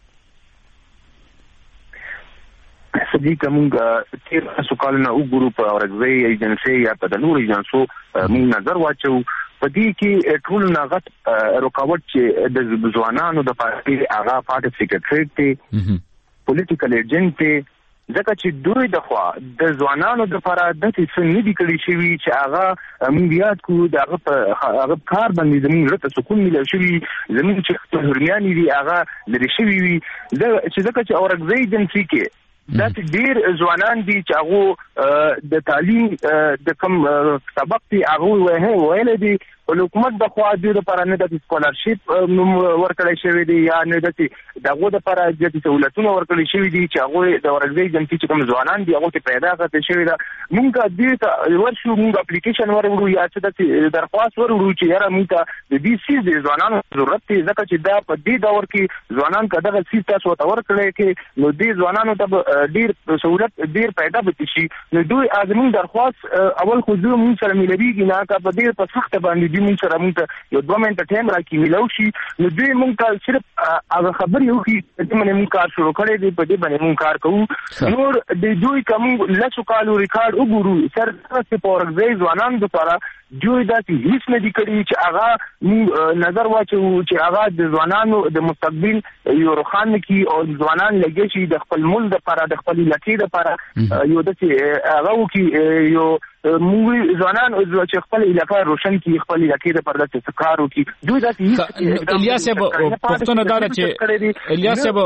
سدي کومه تیر سوکالنه وګورو په اورګدو ایجنسی یا په نور ایجنسو موږ نظر واچو پدې کې ټول ناغت رکاوټ چې د ځوانانو د پارټي هغه پارټي سیکریټری ته پولیټیکل ایجنټ ته ځکه چې دوی د خوا د ځوانانو د لپاره د څه نه دي کړی شوی چې هغه موږ کو هغه کار باندې زموږ رته سکون ملي شوی زموږ چې هرمیاني دي هغه لري شوی وي چې ځکه چې اورګزي ایجنسی کې دا ډیر ځوانان دي چې هغه د تعلیم د کوم سبق دی هغه ویل دي حکومت د خوا د لپاره نه د سکولرشپ ورکړی شوی دی یا نه د دغه د لپاره د سہولتونو ورکړی شوی دي چې هغه د اورګزي ایجنسی چې کوم ځوانان دي هغه ته پیدا کړی شوی دا موږ دې ته ورشو موږ اپلیکیشن وروړو یا چې د درخواست وروړو چې یاره موږ ته د دې سیس د ځوانانو ضرورت دی ځکه چې دا په دې دور کې ځوانان کداغه سیس تاسو ته ورکړی کې نو دې ځوانانو ته ډیر سہولت ډیر پیدا بچی شي نو دوی ازمن درخواست اول خو دوی موږ سره مليږي نه کا په دې په سخت باندې موږ سره موږ یو 2 منټه ټایم راکې ملو شي نو دوی موږ ته صرف هغه خبر یو کې چې موږ کار شروع کړی دی په دې باندې موږ کار کوو نور د دوی کوم لاسو کالو ریکارډ وګورو سر څه په اورګزي ځوانان لپاره دوی دا هیڅ نه دي کړی چې هغه نظر واچو چې هغه د ځوانانو د مستقبل یو روخان کی او ځوانان لګي شي د خپل ملک لپاره د خپل لکې لپاره یو د هغه کی یو موږ ځوانان چې خپل علاقې روشن کی خپل لکې لپاره د کار وکي دوی دا الیاس صاحب پښتون اداره چې الیاس صاحب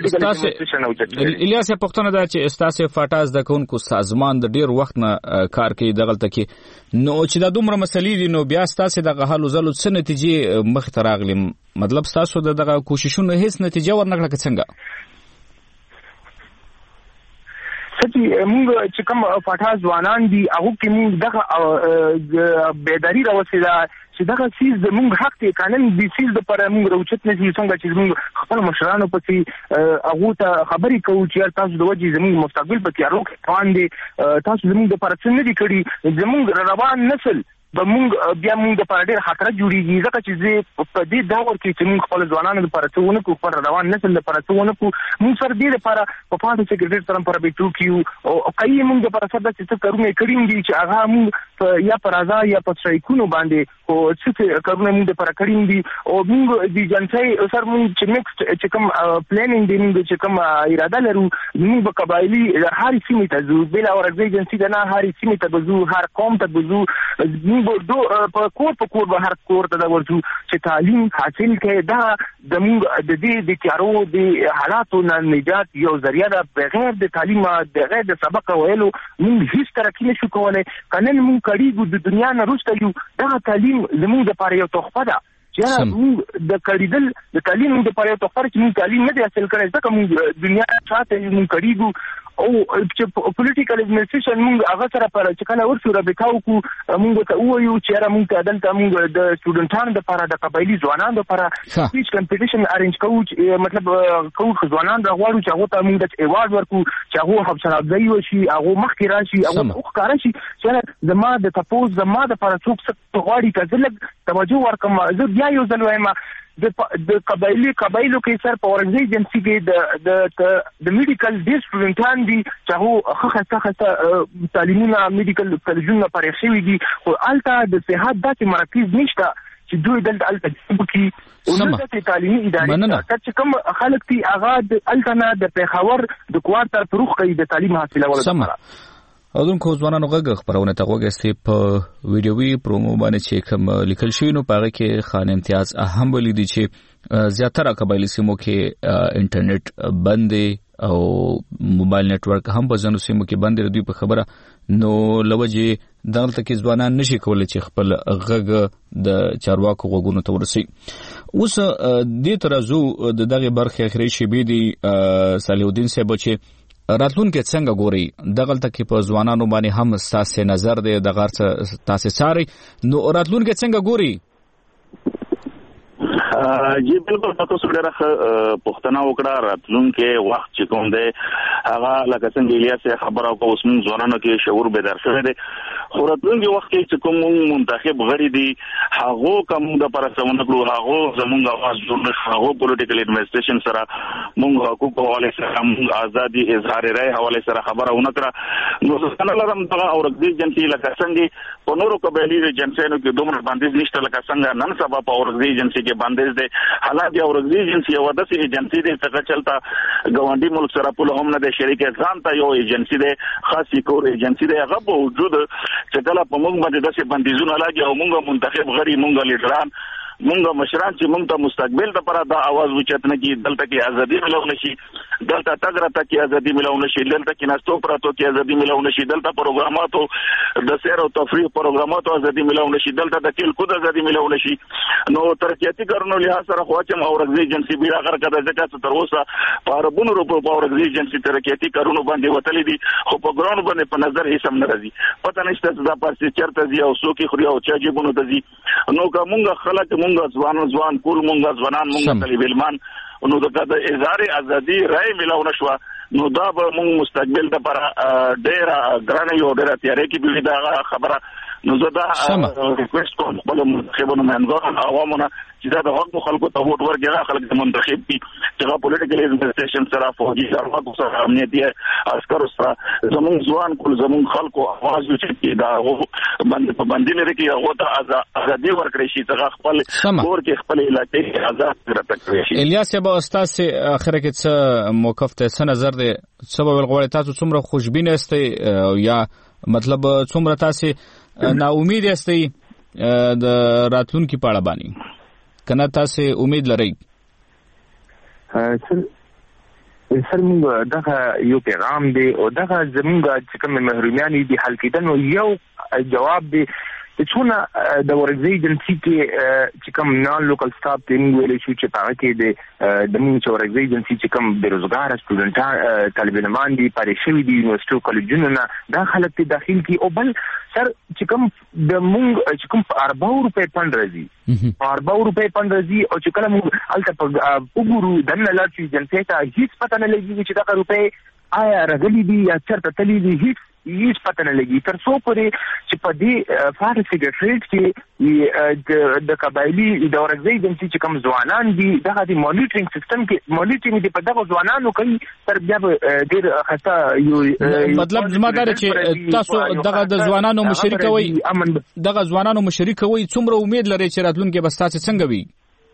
پښتون اداره چې استاسه فاټاز د کونکو سازمان د ډیر وخت نه کار کوي دغلت کې نو چې دا دومره مسلې دي نو بیا استاسه د حل زلو څه نتیجې مخ ته راغلي مطلب تاسو دغه کوششونو هیڅ نتیجه ورنکړه څنګه چې موږ چې کوم فاټا ځوانان دي هغه کې موږ دغه بیداری راوستله چې دغه سیس د موږ حق دی قانون د سیس د پر موږ راوچت نه شي څنګه چې موږ خپل مشرانو پسې هغه ته خبرې کوو چې تاسو د وجې زموږ مستقبل پکې اړوک روان دي تاسو زموږ د پر څه نه دي کړی زموږ روان نسل به موږ بیا موږ د پر ډېر خطر جوړیږي ځکه چې په دې دور کې چې موږ خپل ځوانانو لپاره څه ونه کوو پر روان نسل لپاره څه ونه کوو موږ سره دې لپاره په پاتې سیکریټری سره پر بیٹو کیو او کوي موږ د پر سره څه کارونه کړیم دي چې هغه موږ یا پر ازا یا په شریکونو باندې او څه کارونه موږ د پر کړیم دي او موږ د جنسي سره موږ چې نیکسټ چې کوم پلانینګ دی موږ چې کوم اراده لرو موږ په قبایلی هر سیمه ته ځو بل اورګزي جنسي د نه هر سیمه ته ځو هر قوم ته ځو په کور به هر کور ته ورځو چې تعلیم حاصل کړي دا د موږ د دې د تیارو د حالاتو نه نجات یو ذریعہ ده بغیر د تعلیم بغیر د سبق ویلو موږ هیڅ ترقی نشو کولای کنن موږ کړي د دنیا نه روسته یو دا تعلیم زموږ د پاره یو تحفه ده چې موږ د کړیدل د تعلیم د پاره یو تحفه چې موږ تعلیم نه حاصل کړی ځکه موږ دنیا شاته موږ کړي او چې پولیټیکل ایڈمنسټریشن موږ هغه سره پر چې کله ورسو رابطه وکړو موږ ته وایو چې را موږ دلته موږ د سټوډنټانو لپاره د قبایلی ځوانانو لپاره سپیچ کمپټیشن ارینج کوو مطلب کوو ځوانان راغواړو چې هغه ته موږ د ایوارډ ورکو چې هغه حوصله افزایی وشي هغه مخکې راشي هغه وکړ شي چې زما د تاسو زما د لپاره څوک څه غواړي چې زلګ توجه ورکم زه بیا یو ځل وایم د قبایلو کې سر په اورګزي ایجنسی کې د میډیکل ډیر سټوډنټان دي چې هغه خاصه تعلیمي میډیکل کالجونه پرې شوي دي او الته د صحت داسې مرکز نشته چې دوی دلته التجربه کی او د تعلیمي ادارې چې کوم خلک دي هغه د التنا د پیښور د کوارتر پروخ کوي د تعلیم حاصلولو لپاره. اذن ځوانانو غږ خبرونه ته وګورئ په ویډیوي پرومو باندې چې کوم لیکل شوی نو پاره کې خان امتیاز اهم ولیدي چې زیاتره قبایلی سیمو کې انټرنیټ بند او موبایل نتورک هم په ځینو سیمو کې بند دی په خبره نو لوجه دغلته کې ځوانان نشي کولای چې خپل غږ د چارواکو غوږونو ته ورسي. اوس د ترازو د دغه برخه اخري شی بي دي صالح الدین صاحب چې راتلونکي څنګه ګوري دغلته کې په ځوانانو باندې هم ساسي نظر دی د غرڅ تاسو ساري نو راتلونکي څنګه ګوري؟ جی بالکل تاسو ډیره پښتنه وکړه راتلونکي وخت چې کوم دی هغه لکه څنګه الیاس خبره او اوس موږ ځوانانو کې شعور بیدار شوی دی خو راتلونکي وخت کې چې کوم منتخب غړي دي هغه کوم د پرسمونه کړو هغه زموږ اواز جوړ هغه پولیټیکل ایڈمنسټریشن سره موږ حقوق حواله سره موږ ازادي اظهار رائے حواله سره خبره ونکړه نو څنګه لرم دا اورګزي جنسي لکه څنګه په نورو قبایلی جنسانو کې دومره باندې نشته لکه څنګه نن سبا په اورګزي جنسي کې باندې دي حالات اورګزي جنسي یو د سي جنسي دي څنګه چلتا ګوندی ملک سره په هم نه د شریک ځان ته یو ایجنسی دی خاصی کور ایجنسی دی هغه په وجود چې کله په موږ باندې د بندیزونه لاګي او موږ منتخب غړي موږ لیډران موږ مشران چې موږ ته مستقبل لپاره دا आवाज وچت نه کی دلته کې ازادي ملو نشي دلته تګرته کې ازادي ملو نشي دلته کې نستو پراتو کې ازادي ملو نشي دلته پروګراماتو د سیر او تفریح پروګراماتو ازادي ملو نشي دلته د کل کود ازادي ملو نشي نو ترقیاتي کارونو لحاظ سره خو چې اورګزي جنسي بیا غر کده ځکه تر اوسه پاربونو روپو اورګزي جنسي ترقیاتي کارونو باندې وتلې دي خو په ګراوند باندې په نظر هیڅ هم نه راځي پته نشته دا پارسي چرته دی او سوکي خوري او چا جيبونو ته دي نو کومه خلک موږ ځوان کول موږ ځوانان موږ طالب علمان نو د اظهار ازادي رائے ملو نشو نو دا به موږ مستقبل د پر ډیر ګرانه یو ډیر تیارې کې به دا خبره نو زه دا ریکوست کوم خپل منتخبونو منځو عوامونه چې دا د حق خلکو ته ووټ ورکړي خلک د منتخب دي چې دا پولیټیکل ایڈمنسټریشن سره فوجي چارواکو سره امنیتي عسکر سره زموږ ځوان کول زموږ خلکو आवाज چې دا باندې پابندي لري کې هغه ته ازادي ورکړي شي چې خپل کور کې خپل علاقې آزاد کړي شي. الیاس به استاد سي اخر کې څه موقف ته څه نظر دی څه ول غوړی تاسو څومره خوشبین یاستئ یا مطلب څومره تاسو نا امید یاستئ د راتلونکي په اړه باندې کنه تاسو امید لرئ؟ سر موږ دغه یو پیغام دی او دغه زموږ چې کوم محرومیان دي حل کېدنو یو جواب دی چې څونه د ورګزي جنسي کې چې کوم نان لوکل سټاف ټیم ویلې شو چې هغه کې د موږ ورګزي جنسي چې کوم بیروزګار سټوډنټ طالب علمان دي پاره شوی دي یونیورسيټي کالجونو نه دا خلک ته داخل کی او بل سر چې کوم د موږ چې کوم 400 روپے پند راځي 400 روپے پند راځي او چې کله موږ الته وګورو دنه لارچې جنسي ته هیڅ پته نه لګي چې دا روپے آیا رغلي دي یا چرته تللی دي هیڅ پته نه لګي تر څو پورې چې په دې فار سیګریټ کې د قبایلی د اورګزي جنسي چې کوم ځوانان دي دغه د مانیټرینګ سیستم کې مانیټرینګ دی په دغه ځوانانو کوي تر بیا ډیر خطا یو مطلب زموږ چې تاسو دغه د ځوانانو مشرک وي دغه ځوانانو مشرک وي څومره امید لري چې راتلونکي به تاسو څنګه وي؟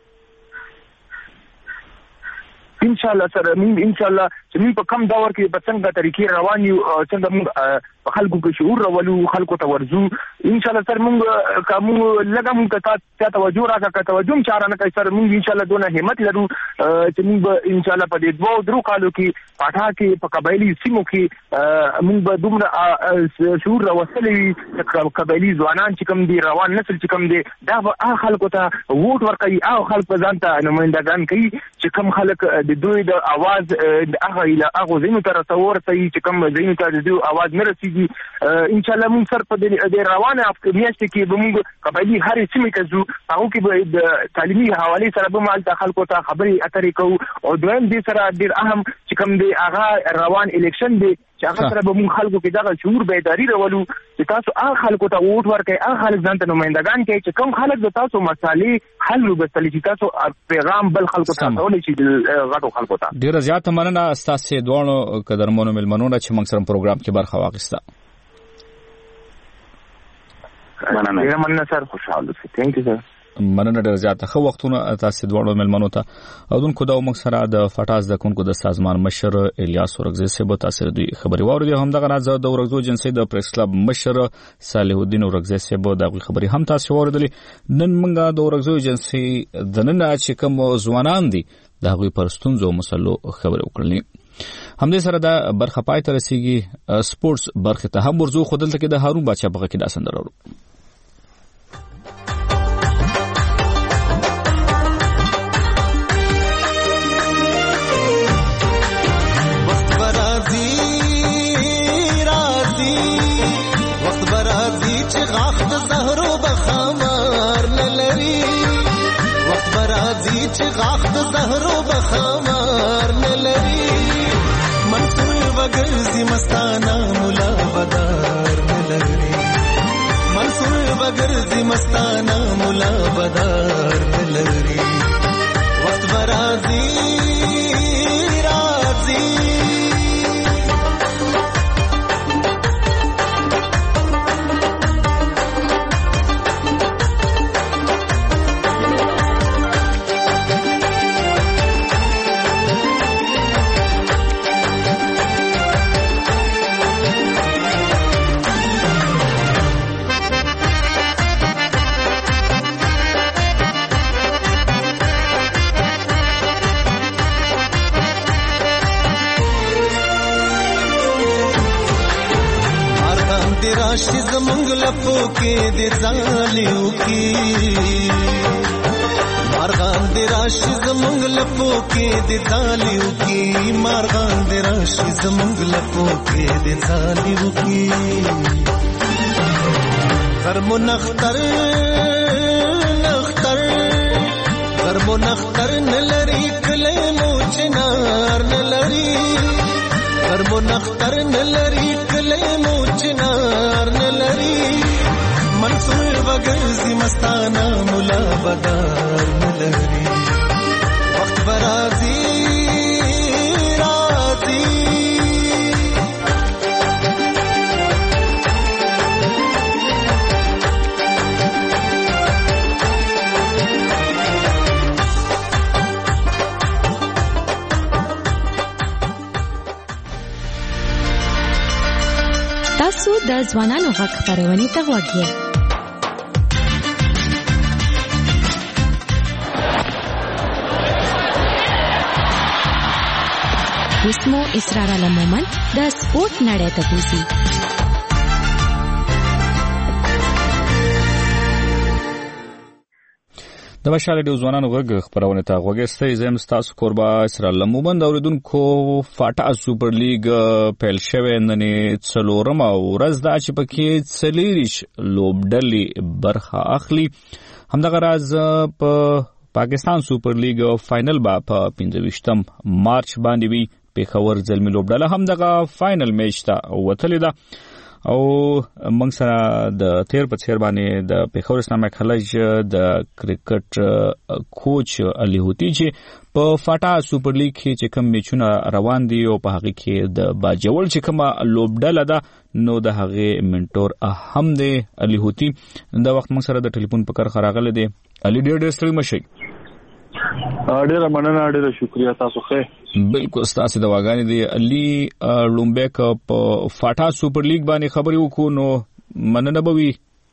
ان شاء الله سره موږ ان شاء الله چې موږ په کم دور کې په څنګه طریقې روان یو څنګه موږ خلکو کې شعور راولو خلکو ته ورزو ان شاء الله سره موږ کوم لګم ته توجه راکړه توجه چاره نه کوي سره موږ ان شاء الله دونه همت لرو چې موږ ان شاء الله په دې درو کالو کې پاټا کې په قبایلی سیمو کې موږ به دومره شعور راوصلې قبایلی ځوانان چې کوم دي روان نسل چې کوم دي دا به خلکو ته ووټ ورکړي او خلک ځان ته نمائندګان کوي چې کوم خلک دوی د आवाज هغه زینو تر تصور ته چې کوم زینو ته د आवाज نه رسیږي ان شاء الله موږ سر په دې روانه افغانستان کې به موږ قبایلی هر سیمه کې ځو هغه کې به د تعلیمي حواله سره به مال خلکو ته خبرې اترې کوو او دویم دې سره ډیر اهم چې کوم دی هغه روان الیکشن دی چې هغه سره به موږ خلکو کې دغه شعور بیداری راولو چې تاسو هغه خلکو ته ووټ ورکړئ هغه خلک ځان ته نمائندګان کوي چې کوم خلک د تاسو مسالې حل وبستلي چې تاسو پیغام بل خلکو ته ورسولئ چې غټو خلکو ته ډیره زیاته مننه ستاسو دوه قدرمنو ملمنونه چې موږ سره پروګرام کې برخه واخیسته. مننه سر خوشاله اوسئ. ثانک یو سر. مننه ډیر زیاته خو وختونه تاسو دوړو ملمنو ته او دونکو دا موږ سره د فټاس د کونکو د سازمان مشر الیاس ورغزی سیبو تاسو دوی خبري واوري هم دغه راز د ورغزو جنسي د پریس کلب مشر صالح الدین ورغزی سیبو د خبري هم تاسو واوریدلی نن موږ د ورغزو جنسي د نن چې کوم ځوانان دي د هغوی پر ستونزو مسلو خبرې وکړلې همدې سره د برخه پای ته رسیږي سپورتس برخه ته هم ورزو خودل ته کې د هارون بادشاہ بغه کې دا سندرو چې غاخ د زهرو بخمار نلري منصور وګرځي مستانه مولا بدار نلري منصور وګرځي مستانه مولا بدار نلري وخت برازي راځي راشي زمونږ لپو کې د ځالیو کې مارغان د راشي زمونږ لپو کې د ځالیو کې مارغان د راشي زمونږ لپو کې د ځالیو کې غرمو نختر غرمو نختر نلري کله مو چنار نلري غرمو نختر نلري کله مو چنار نلري منصور وګرځي مستانه مولا بدار نلري وخت برازي راځي تاسو د ځوانانو غږ خبرونه ته وګورئ. اسمو اسرار علمومن د سپورت نړۍ ته بوزي. د بشاله د ځوانانو غږ خبرونه ته وګورئ. زم تاسو قربا اسرار علمومن د اوریدونکو فاټا سوپر لیګ پیل شوه نن څلورم ورځ دا چې پکې څلیریش لوبډلې برخه اخلي. همدغه راز په پاکستان سوپر لیګ فائنل با په 25 مارچ باندې وی پیښور زلمی لوبډله همدغه فائنل میچ ته وتلې ده او موږ سره د تیر په څیر باندې د پیښور اسلامي کالج د کرکټ کوچ علي هوتی چې په فاټا سوپر لیګ کې چې کوم میچونه روان دي او په هغه کې د باجوړ چې کوم لوبډله ده نو د هغه منټور هم دی علي هوتی. دا وخت موږ سره د ټلیفون په کار خراغله دی. علي ډېر ستړي مشي. ډېر مننه ډېر شکریا تاسو ښه بالکل تاسو د واغانې دی علي لومبک په فاټا سوپر لیګ باندې خبري وکړو نو مننه بوي.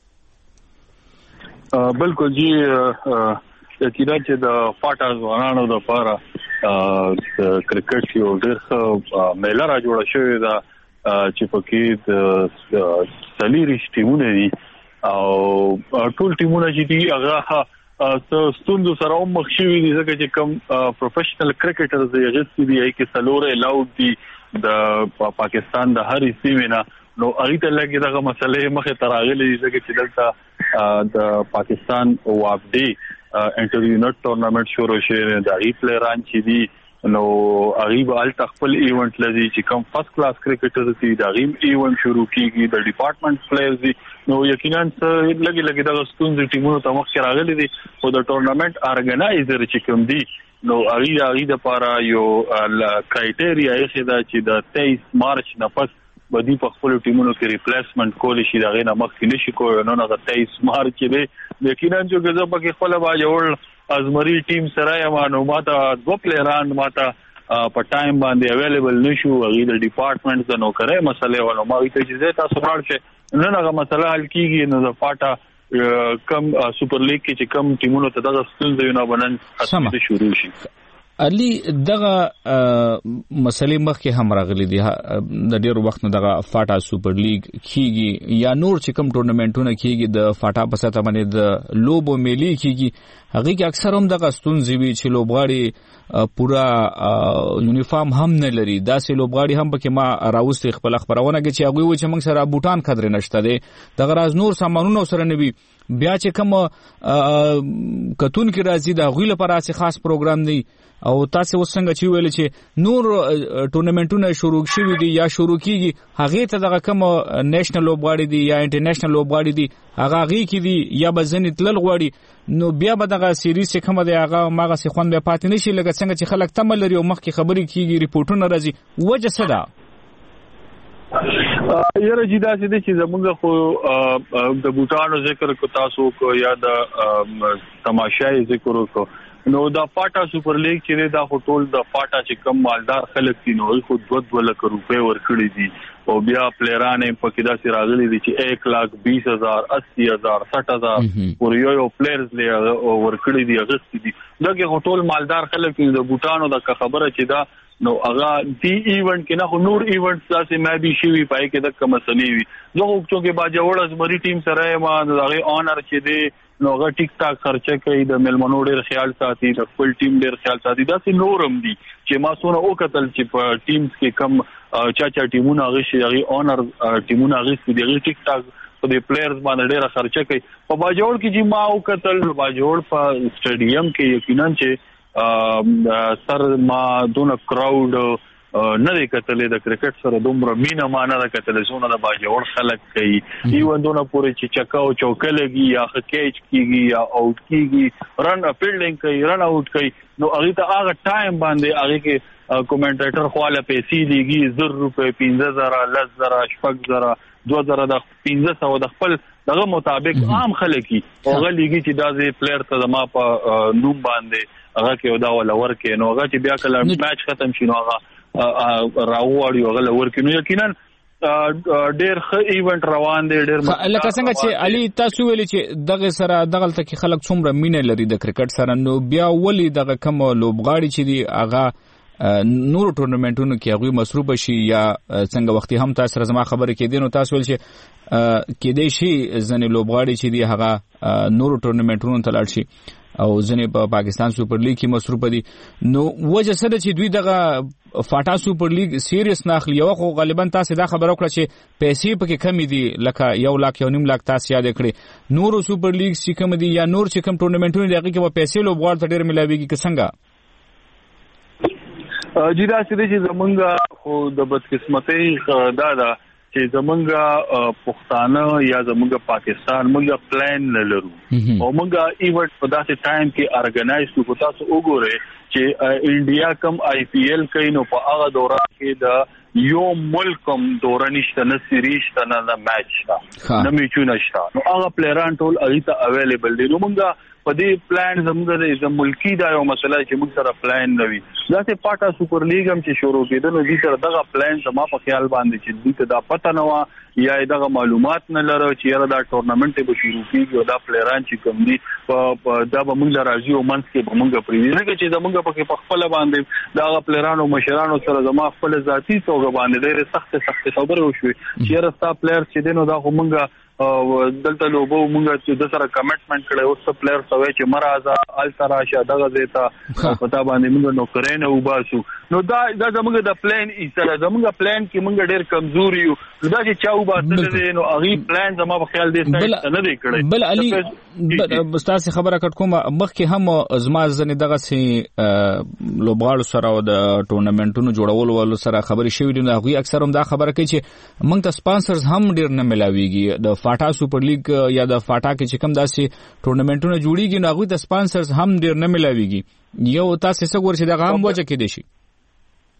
بالکل جی یقینا چې د فاټا ځوانانو د لپاره کرکټ یو ډېر میله را جوړه شوې ده چې پکې د سلیریش ټیمونه دي او ټول ټیمونه چې دي هغه ستوندو سره مخ شوي دي ځکه چې کوم پروفیشنل کرکټرز دی هغه چې دی کې سلوره الاود دي د پاکستان د هر سیمه نو هغه ته لګي دغه مسلې مخه تراغلي ځکه چې دلته د پاکستان واف ډي انټر یونټ ټورنمنت شروع شوه د ای پلیران چې دي نو هغه به ال تخپل ایونت لذي چې کوم فرست کلاس کرکټرز دي دا غیم ایونت شروع کیږي د ډپارټمنټ پلیئرز دي نو یقینا لګي د ستونزې ټیمونو ته مخ راغلي دي او د ټورنمنت ارګنایزر چې کوم دي نو هغه د لپاره یو کرایټیریا یې دا چې د 23 مارچ نه پس بدی په خپل ټیمونو کې ریپلیسمنٹ کول شي دا غینه مخکې نشي کولای نو هغه 23 مارچ کې یقینا چې غزه په خپل باجوړ ازمري ټیم سره یا معلومات دو پلیران ماته په ټایم باندې اویلیبل نشو غي د ډپارټمنټ د نوکرې مسلې ولو ما وی ته چې تاسو راځي نن هغه مسله حل کیږي نو د فاټا کم سپر لیګ کې چې کم ټیمونو ته دغه ستونزې نه بنن اصلي شروع شي علي دغه مسلې مخکې هم راغلي دي د ډېر وخت نه دغه فاټا سپر لیګ کیږي یا نور چې کوم ټورنمنټونه کیږي د فاټا په ساته باندې د لوبو ملي کیږي هغه کې اکثر هم دغه ستونزې وي چې لوبغاړي پورا یونیفارم هم نه لري داسې لوبغاړي هم پکې ما راوستي خپل خبرونه کې چې هغه و چې موږ سره بوتان قدر نشته دي دغه راز نور سامانونه سره نه وي بیا چې کوم کتون کې راځي د غوی لپاره چې خاص پروګرام دی او تاسو وسنګ چې ویل چې نور ټورنمنټونه شروع شوي دي یا شروع کیږي هغه ته دغه کوم نېشنل لوبغاړي دي یا انټرنیشنل لوبغاړي دي هغه کې دي یا بزنې تلل غواړي نو بیا به دغه سیریز چې کوم دی هغه ماغه سي خوند به پاتې نشي لکه څنګه چې خلک تمل لري او مخکې خبرې کیږي ریپورتونه راځي وجه څه ده یره جدا چې د زمونږ خو د بوتانو ذکر کو تاسو کو یا د تماشای ذکر کو نو دا فاټا سپر لیګ چې دا ټول د فاټا چې کم مالدار خلک دي نو خو 2 لک روپے ورکړي دي او بیا پلیرانې په کې دا سي راغلي دي چې 1,20,000 80,000 60,000 ور یو پلیئرز له ورکړي دي اغسطي دي دغه ټول مالدار خلک د بوتانو د خبره چې دا نو هغه دی ایونت کې نه نور ایونت تاسو مې به شي پای کې د کوم مسلې وي زه خو چې باجوړ ازمري ټیم سره ما دغه اونر چې دی نو هغه ټیک ټاک خرچه کوي د ملمنو ډېر خیال ساتي د خپل ټیم ډېر خیال ساتي دا سي نورم دي چې ما سونه او قتل چې په ټیمز کې کم چا ټیمونه غشي هغه اونر ټیمونه غشي دغه ټیک ټاک په دې پلیئرز باندې ډېر خرچه کوي په باجوړ کې چې ما او قتل باجوړ په سټیډیم کې یقینا چې سر ما دونه کراود نه دی کتلې د کرکټ سره دومره مینا معنا د کتلې زونه د باجوړ خلک کوي ایوندونه پورې چې چکاو چوکلګي یا کېچ کیږي یا اوټ کیږي رن فیلډینګ کوي رن اوټ کوي نو هغه ته هغه ټایم باندې هغه کې کومنټیټر خواله پیسې دیږي 1,000 روپے 15,000 10,000 شپږ 2,000 د 1500 د خپل دغه مطابق عام خلک او غلیږي چې دا زی پلیئر ته ما په نوم باندې هغه کې دا ول ورکې نو هغه چې بیا کله میچ ختم شي نو هغه راوړي هغه ورکې نو یقینا ډېر ښه ایونت روان دی ډېر لکه څنګه چې علي تاسو ویلي چې دغه سره دغه تل خلک څومره مینه لري د کرکټ سره نو بیا ولی دغه کوم لوبغاړي چې دی هغه نور ټورنمنټونو کې هغه مصروف شي یا څنګه وختي هم تاسو سره زما خبرې کې دي نو تاسو ول چې کې دی شي ځنې لوبغاړي چې دی هغه نور ټورنمنټونو ته لاړ شي او ځنې په پاکستان سپر لیګ کې مصروف دي نو وجه سره چې دوی دغه فاټا سپر لیګ سیریس ناخلی یو خو غالبا تاسو دا خبره وکړه چې پیسې پکې کمی دي لکه 1,00,000 1.5 تاسو یاد کړئ نور سپر لیګ چې کوم دي یا نور چې کوم ټورنمنټونه دي هغه کې په پیسې لوبغاړي ته ډېر ملاويږي که څنګه جدا چې زمونږ خو د بدقسمتۍ دا چې زمونږ پښتانه یا زمونږ پاکستان موږ پلان نه لرو او موږ ایونت په داسې ټایم کې ارګنایز کوو تاسو وګورئ چې انډیا کم IPL کوي نو په هغه دوران کې د یو ملکم دوره نشته نه سیریز ته نه میچ ته نه میچونه شته نو هغه پلیران ټول اړیته اویلیبل دي نو موږ په دې پلان زموږ د ملکی دا یو مسله چې موږ سره پلان نوي ځکه پاټا سپر لیګ هم چې شروع کېده نو دې سره دغه پلان زما په خیال باندې چې دې ته دا پته نه و یا دغه معلومات نه لرو چې یاره دا ټورنمنت به شروع کیږي او دا پلیران چې کوم دي په دا به موږ راځي او منځ کې به موږ پریږدي چې زموږ په خپل باندې دا پلیران او مشرانو سره زما خپل ذاتی توګه باندې ډېر سخت خبره وشوي چې یاره ستا پلیر چې دینو دا خو موږ دلته لوبو موږ چې د سره کمټمنټ کړو او څو پلیئر سوي چې مرزا التراشه دغه زیتا پتا باندې موږ نو کرینه وباسو نو دا زموږ د پلان ایستره زموږ پلان کې موږ ډېر کمزوري یو دا چې چاو باسل نو هغه پلان زما په خیال دې څه نه دی کړی بل علي استاد خبره کټ کوم مخکې هم زما ځنې دغه سي لوبغاړو سره او د ټورنمنټونو جوړولو ول سره خبرې شوې دي هغه اکثر هم دا خبره کوي چې موږ ته سپانسرز هم ډېر نه ملاويږي د فاټا سپر لیګ یا د فاټا کې چې کوم داسې ټورنمنټونه جوړیږي نو هغه ته سپانسرز هم ډېر نه ملاويږي یو تاسو څنګه ورشي دغه هم وجه کې دي شي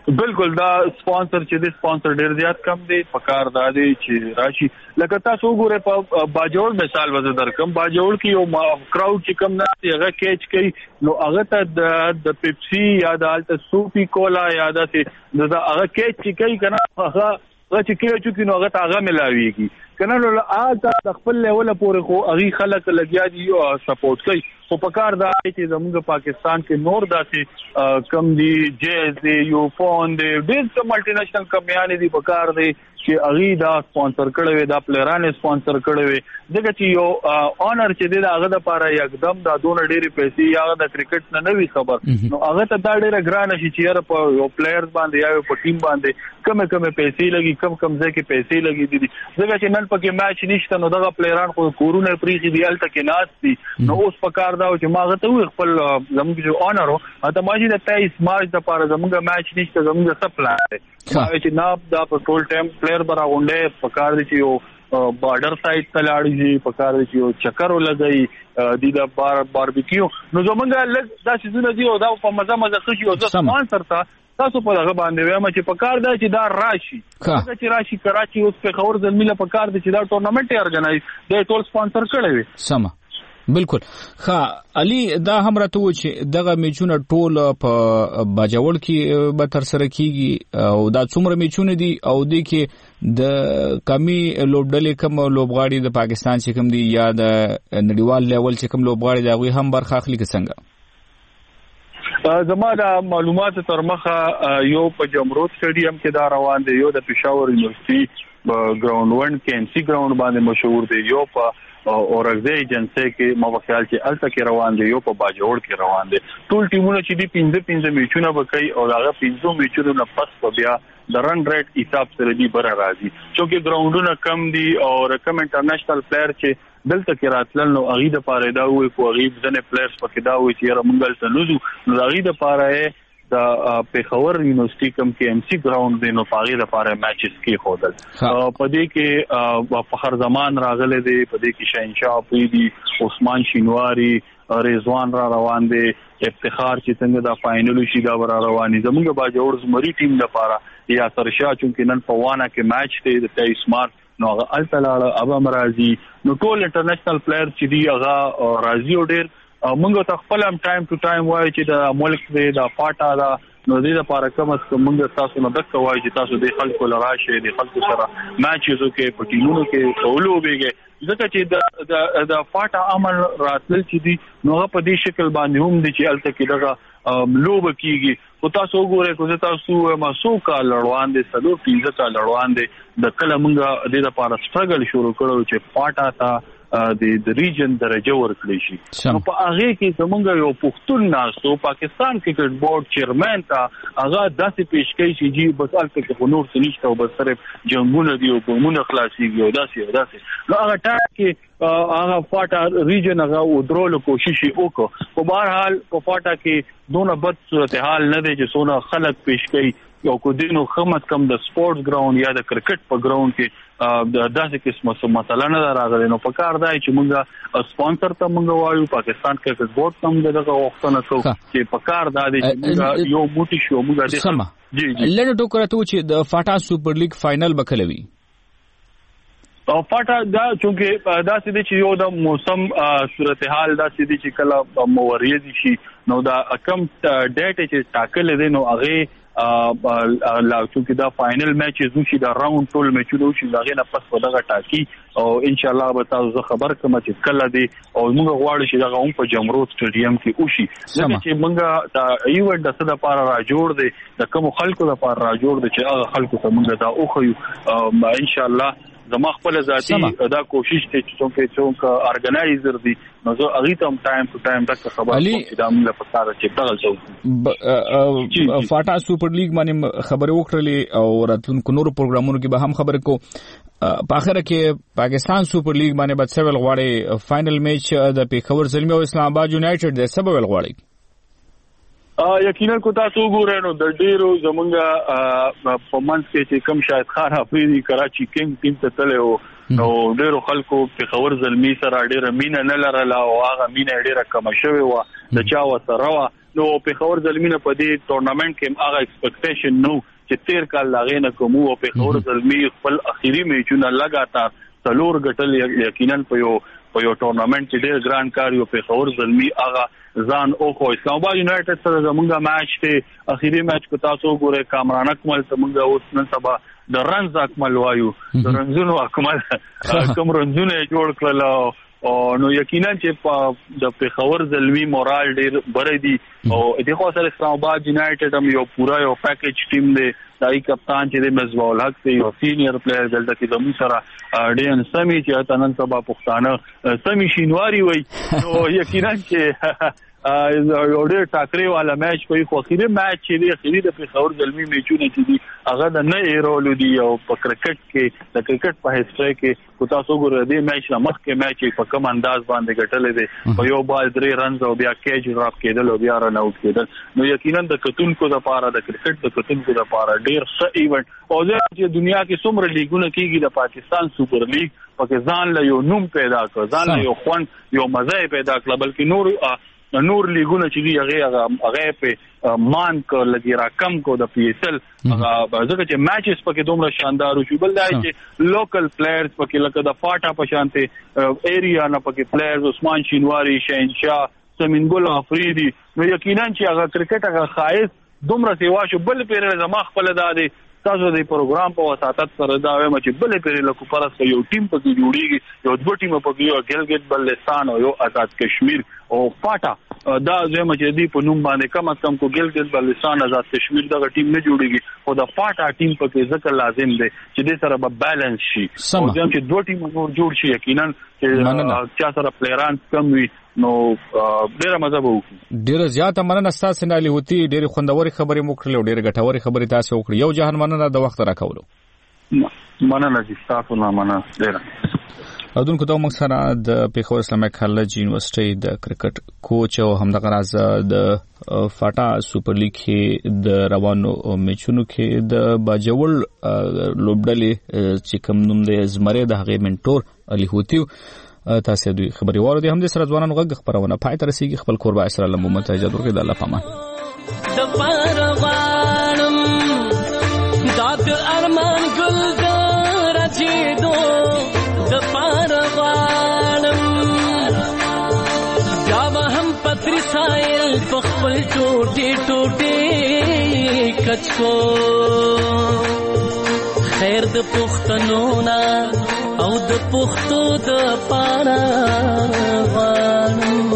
بالکل دا سپانسر چې د سپانسر ډیر زیات کم دی پکار دا دی چې راشي لکه تاسو وګورئ په باجوړ مثال وزه درکم باجوړ کې یو کراود چې کم نه هغه کیچ کوي نو هغه ته د پیپسي یا د الټا سوپی کولا یا د هغه کیچ چې کوي کنه هغه چې کیچ کوي نو هغه ته هغه ملاويږي کنه نو د خپل لیول پورې خو هغه خلک لګیا دي سپورټ کوي خو پکار دا چې زموږ پاکستان کې نور داسې کم دي جیز دی یو فون دی ډېر ملټي نېشنل کمپنیانې دي پکار دی چې هغه دا سپانسر کړي وي دا پلیرانه سپانسر کړي وي دغه چې یو اونر چې دی هغه د لپاره یکدم دا دونه ډېری پیسې یا د کرکټ نه نوي خبر نو هغه ته دا ډېر ګران شي چې په یو پلیئر باندې یا په ټیم باندې کم پیسې لګي کم ځکه پیسې لګي دي دغه چې نن پکې میچ نشته نو دغه پلیران خو کورونه پریږي دی الته کې ناس دي نو اوس پکار دا چې ماغه ته خپل زموږ جو اونر اته ماجي د 23 مارچ د لپاره زموږ میچ نشته زموږ سپلان دی چې نه دا په ټول ټایم پلیئر برا غونډه پکار دي چې یو بارډر سایت ته لاړ شي پکار دي چې یو چکر ولګي د باربیکیو نو زمونږ لږ دا شیزونه دي او دا په مزه خشي او د سپانسر ته تاسو په هغه باندې وایم چې پکار دی چې دا راشي چې راشي کراچي اوس په خور ځلمیله پکار دی چې دا ټورنمنت ارګنایز دی ټول سپانسر کړی وي سم بالکل علي دا هم راته و چې دغه میچونه ټول په باجوړ کې به تر سره کیږي او دا څومره میچونه دي او د کې د کمی لوبډلې کوم لوبغاړي د پاکستان چې کوم دي یا د نړیوال لیول چې کوم لوبغاړي دا غوي هم برخه اخلي څنګه زما د معلومات تر مخه یو په جمرود سټیډیم کې دا روان دی یو د پېښور یونیورسيټي ګراوند 1 کې ام سي ګراوند باندې مشهور دی یو په اورغزي ایجنسی کې مو خیال چې الته کې روان دی یو په باجوړ کې روان دي ټول ټیمونه چې دی 15 میچونه وکړي او هغه 15 میچونو نه پس په بیا د رن ریټ حساب سره دی بر راځي چې ګراوندونه کم دي او رقم انټرنیشنل پلیئر چې دلته کې راتلل نو اغه د پاره دا وي کو غریب ځنه پلیئرز پکې دا وي چې رمنګل ته نوزو نو اغه د پاره د پیښور یونیورسيټي کوم کې ام سي ګراوند دی نو پاغي د پاره میچز کې خودل په دې کې فخر زمان راغله دی په دې کې شاهنشاه افریدي عثمان شینواری رضوان را روان دي افتخار چې څنګه د فائنل شي دا را رواني زموږ باجوړ زمري ټیم لپاره یا سرشاه چې نن په وانا کې میچ دی د 23 مارچ نو هغه التلاړه ابا مرازي نو ټول انټرنیشنل پلیئر چې دی هغه راځي او ډېر موږ ته خپل هم ټایم ټو ټایم وایي چې د ملک دی د پاټا دا نو دې لپاره کوم څه موږ تاسو نه دک وایي چې تاسو د خلکو لراشه د خلکو سره میچز کې په ټیمونو کې سولو بیګي ځکه چې د پاټا عمل راتل چې دی نو په دې شکل باندې هم دي چې الته کې دغه لوب کیږي او تاسو وګورئ کوزه تاسو مسو کا لړوان دي سلو پیزه کا لړوان دي د کله موږ د لپاره سټرګل شروع کړو چې پاټا تا د ریجن درجه ورکړي شي نو په هغه کې زمونږ یو پښتون ناسو پاکستان کرکټ بورډ چیرمن تا هغه داسې پیش کوي چې جی بس الته کې نور څه نشته او بس صرف جنگونه دی او بمونه خلاصيږي او داسې نو هغه ټاک کې هغه فاټا ریجن هغه ودرولو کوشش وکړو په بهر حال په فاټا کې دونه بد صورتحال نه دی چې څونه خلک پیش کوي یو کو دینو خمس کم د سپورټس ګراوند یا د کرکټ په ګراوند کې د داسې قسمه مسله نه راغلی نو په کار دی چې موږ سپانسر ته موږ وایو پاکستان کرکټ بورډ ته موږ دغه وختونه کوو چې په کار دی چې موږ یو موټی شو موږ د سم جی لړ ټوکرته چې د فاټا سوپر لیګ فائنل بکلوي او فاټا دا چې دا سې چې یو د موسم صورتحال دا سې چې کله موریدي شي نو دا کم ډیټ چې ټاکل دي نو هغه لا چې دا فائنل میچ زوشي دا راوند ټول میچونه شي هغه نه پس ودغه ټاکی او ان شاء الله به تاسو خبر کوم چې کله دی او موږ غواړو چې دا هم په جمرود سټیډیم کې وشي چې موږ دا ایونت د څه لپاره را جوړ دی د کوم خلکو لپاره را جوړ دی چې هغه خلکو ته موږ دا اوخیو ان شاء الله زما خپل ذاتی دا کوشش ته چې څوک ارګنایزر دي نو زه اغه ته ټایم ټو ټایم تک خبر کوم دا موږ په ساره چې دغه څو فاټا سوپر لیګ باندې خبرې وکړلې او راتلونکو نورو پروګرامونو کې به هم خبرې کو په اخر کې پاکستان سوپر لیګ باندې به سوال غواړي فائنل میچ د پیښور زلمی او اسلام آباد یونایټډ د سبب غواړي یقینا کو تاسو وګورئ نو د ډیرو زمونږه په منځ کې چې کم شاهد خان افریدي کراچي کینګ ټیم ته تلو نو ډیرو خلکو په خبر زلمی سره ډیره مینه نه لرله او هغه مینه ډیره کم شوی و د چا وسره نو پیښور زلمی نه په دې ټورنمنت کې هغه ایکسپیکټیشن نو چې تیر کال لاغې نه کوم او پیښور زلمی خپل اخیری میچونه لګاتار څلور ګټل یقینا په یو ټورنمنت کې ډېر ګران کار یو پیښور زلمی هغه ځان او خو اسلام آباد یونایټډ سره زمونږه میچ ته اخیری میچ کو تاسو ګوره کامران اکمل زمونږه اوس نن سبا د رنز اکمل وایو د رنزونو اکمل کوم رنزونه جوړ کړل او نو یقینا چې د پیښور زلمی مورال ډېر بری دي او د خو سره اسلام آباد یونایټډ هم یو پورا یو پیکیج ټیم دی دای کپتان چې د مصباح الحق دی یو سینیئر پلیئر دلته کې زموږ سره ډین سمي چې نن سبا پښتانه سمي شینواری وای نو یقینا چې یو ډېر ټاکري والا میچ کوي خو اخیری میچ چې دی اخیری د پیښور زلمی میچونه چې دي هغه د نه ایرولو دی او په کرکټ کې د کرکټ په هیستوري کې کو تاسو ګورئ د میچ مخکې میچ په کوم انداز باندې ګټلې دي په یو بال 3 رنز او بیا کیج ډراپ کېدل او بیا رن اوټ کېدل نو یقینا د کتونکو لپاره د کرکټ د کتونکو لپاره ډېر ښه ایونت او چې دنیا کې څومره لیګونه کېږي د پاکستان سپر لیګ پکې ځان له یو نوم پیدا کړ ځان له یو خوان یو مزه پیدا کړ بلکې نور لیګونه چې دی هغه په مان کو لګي را کم کو د پی ایس ال هغه ځکه چې میچز پکې دومره شاندار شو بل دا چې لوکل پلیئرز پکې لکه د فاټا په شانته ایریا نه پکې پلیئرز عثمان شینواری شهنشاه سمین ګل افریدي نو یقینا چې هغه کرکټ هغه خایس دومره سیوا شو بل پیره زما خپل دادي تاسو د پروګرام په وساتت سره دا وایم چې بل پیره لکه پرس یو ټیم پکې جوړیږي یو دوه ټیم پکې یو ګلګت بلتستان او یو آزاد کشمیر او فاټا دا زما چې دی په نوم باندې کم از کم کو ګلګت بلتستان آزاد کشمیر دا ټیم نه جوړیږي خو د فاټا ټیم پکې ځکه لازم دی چې د سره به بیلانس شي او چې دوه ټیم نور جوړ شي یقینا چې چا سره پلیران کم وي نو ډیره مزه وکړو ډیره زیاته مننه تاسو نه لیوتی ډیره خوندوري خبرې مو کړې ډیره ګټوري خبرې تاسو وکړې یو جهان مننه د وخت راکولو مننه چې تاسو نه مننه ډیره اودونکو ته موږ سره د پیښور اسلامي کالج یونیورسيټي د کرکټ کوچ او همدغه راز د فاټا سپر لیګ کې د روانو میچونو کې د باجوړ لوبډلې چې کوم نوم دی زمره د هغه منټور علي هوتیو تاسو دوی خبري واره دي هم د سره ځوانانو غږ خبرونه پای تر رسیدي خپل قربا اسرائیل مومن ته اجازه ورکړي د الله پامان د پروانم داد ارمان ګل درځي دو د پروانم یا هم پتری سایل خپل ټوټي ټوټي کچو خیر د پښتنو نا او د پښتو د پاره غواړم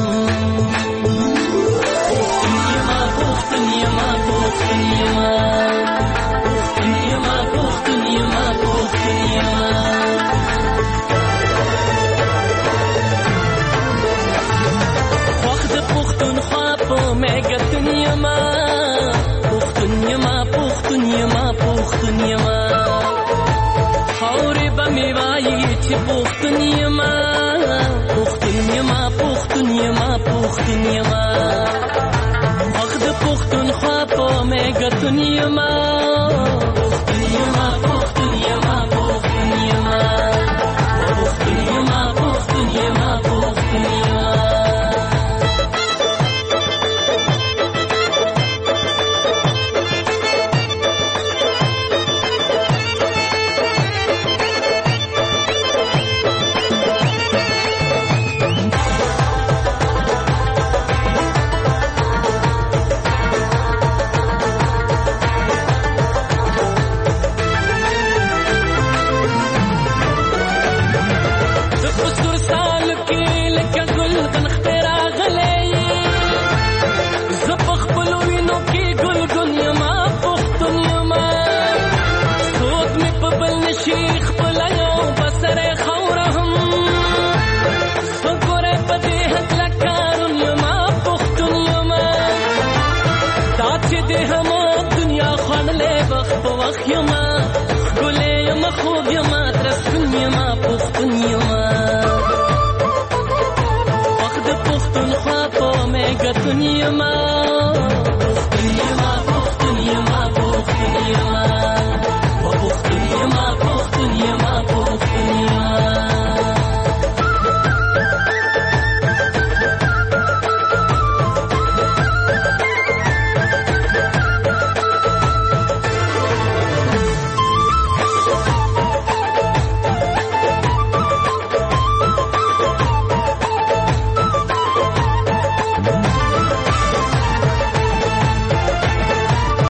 خوښ د پښتونخوا په مېګتن یما پښتون یما پښتون یما پښتون یما خاورې به مې وایي چې پښتون یما پښتون یما پښتون یما پښتون یما خوښ د پښتونخوا په مېګتن یما پښتون یما پښتون یما پښتون یما پښتون یما پښتون یما پښتون یما دنیا خوان له وخت په وخت یما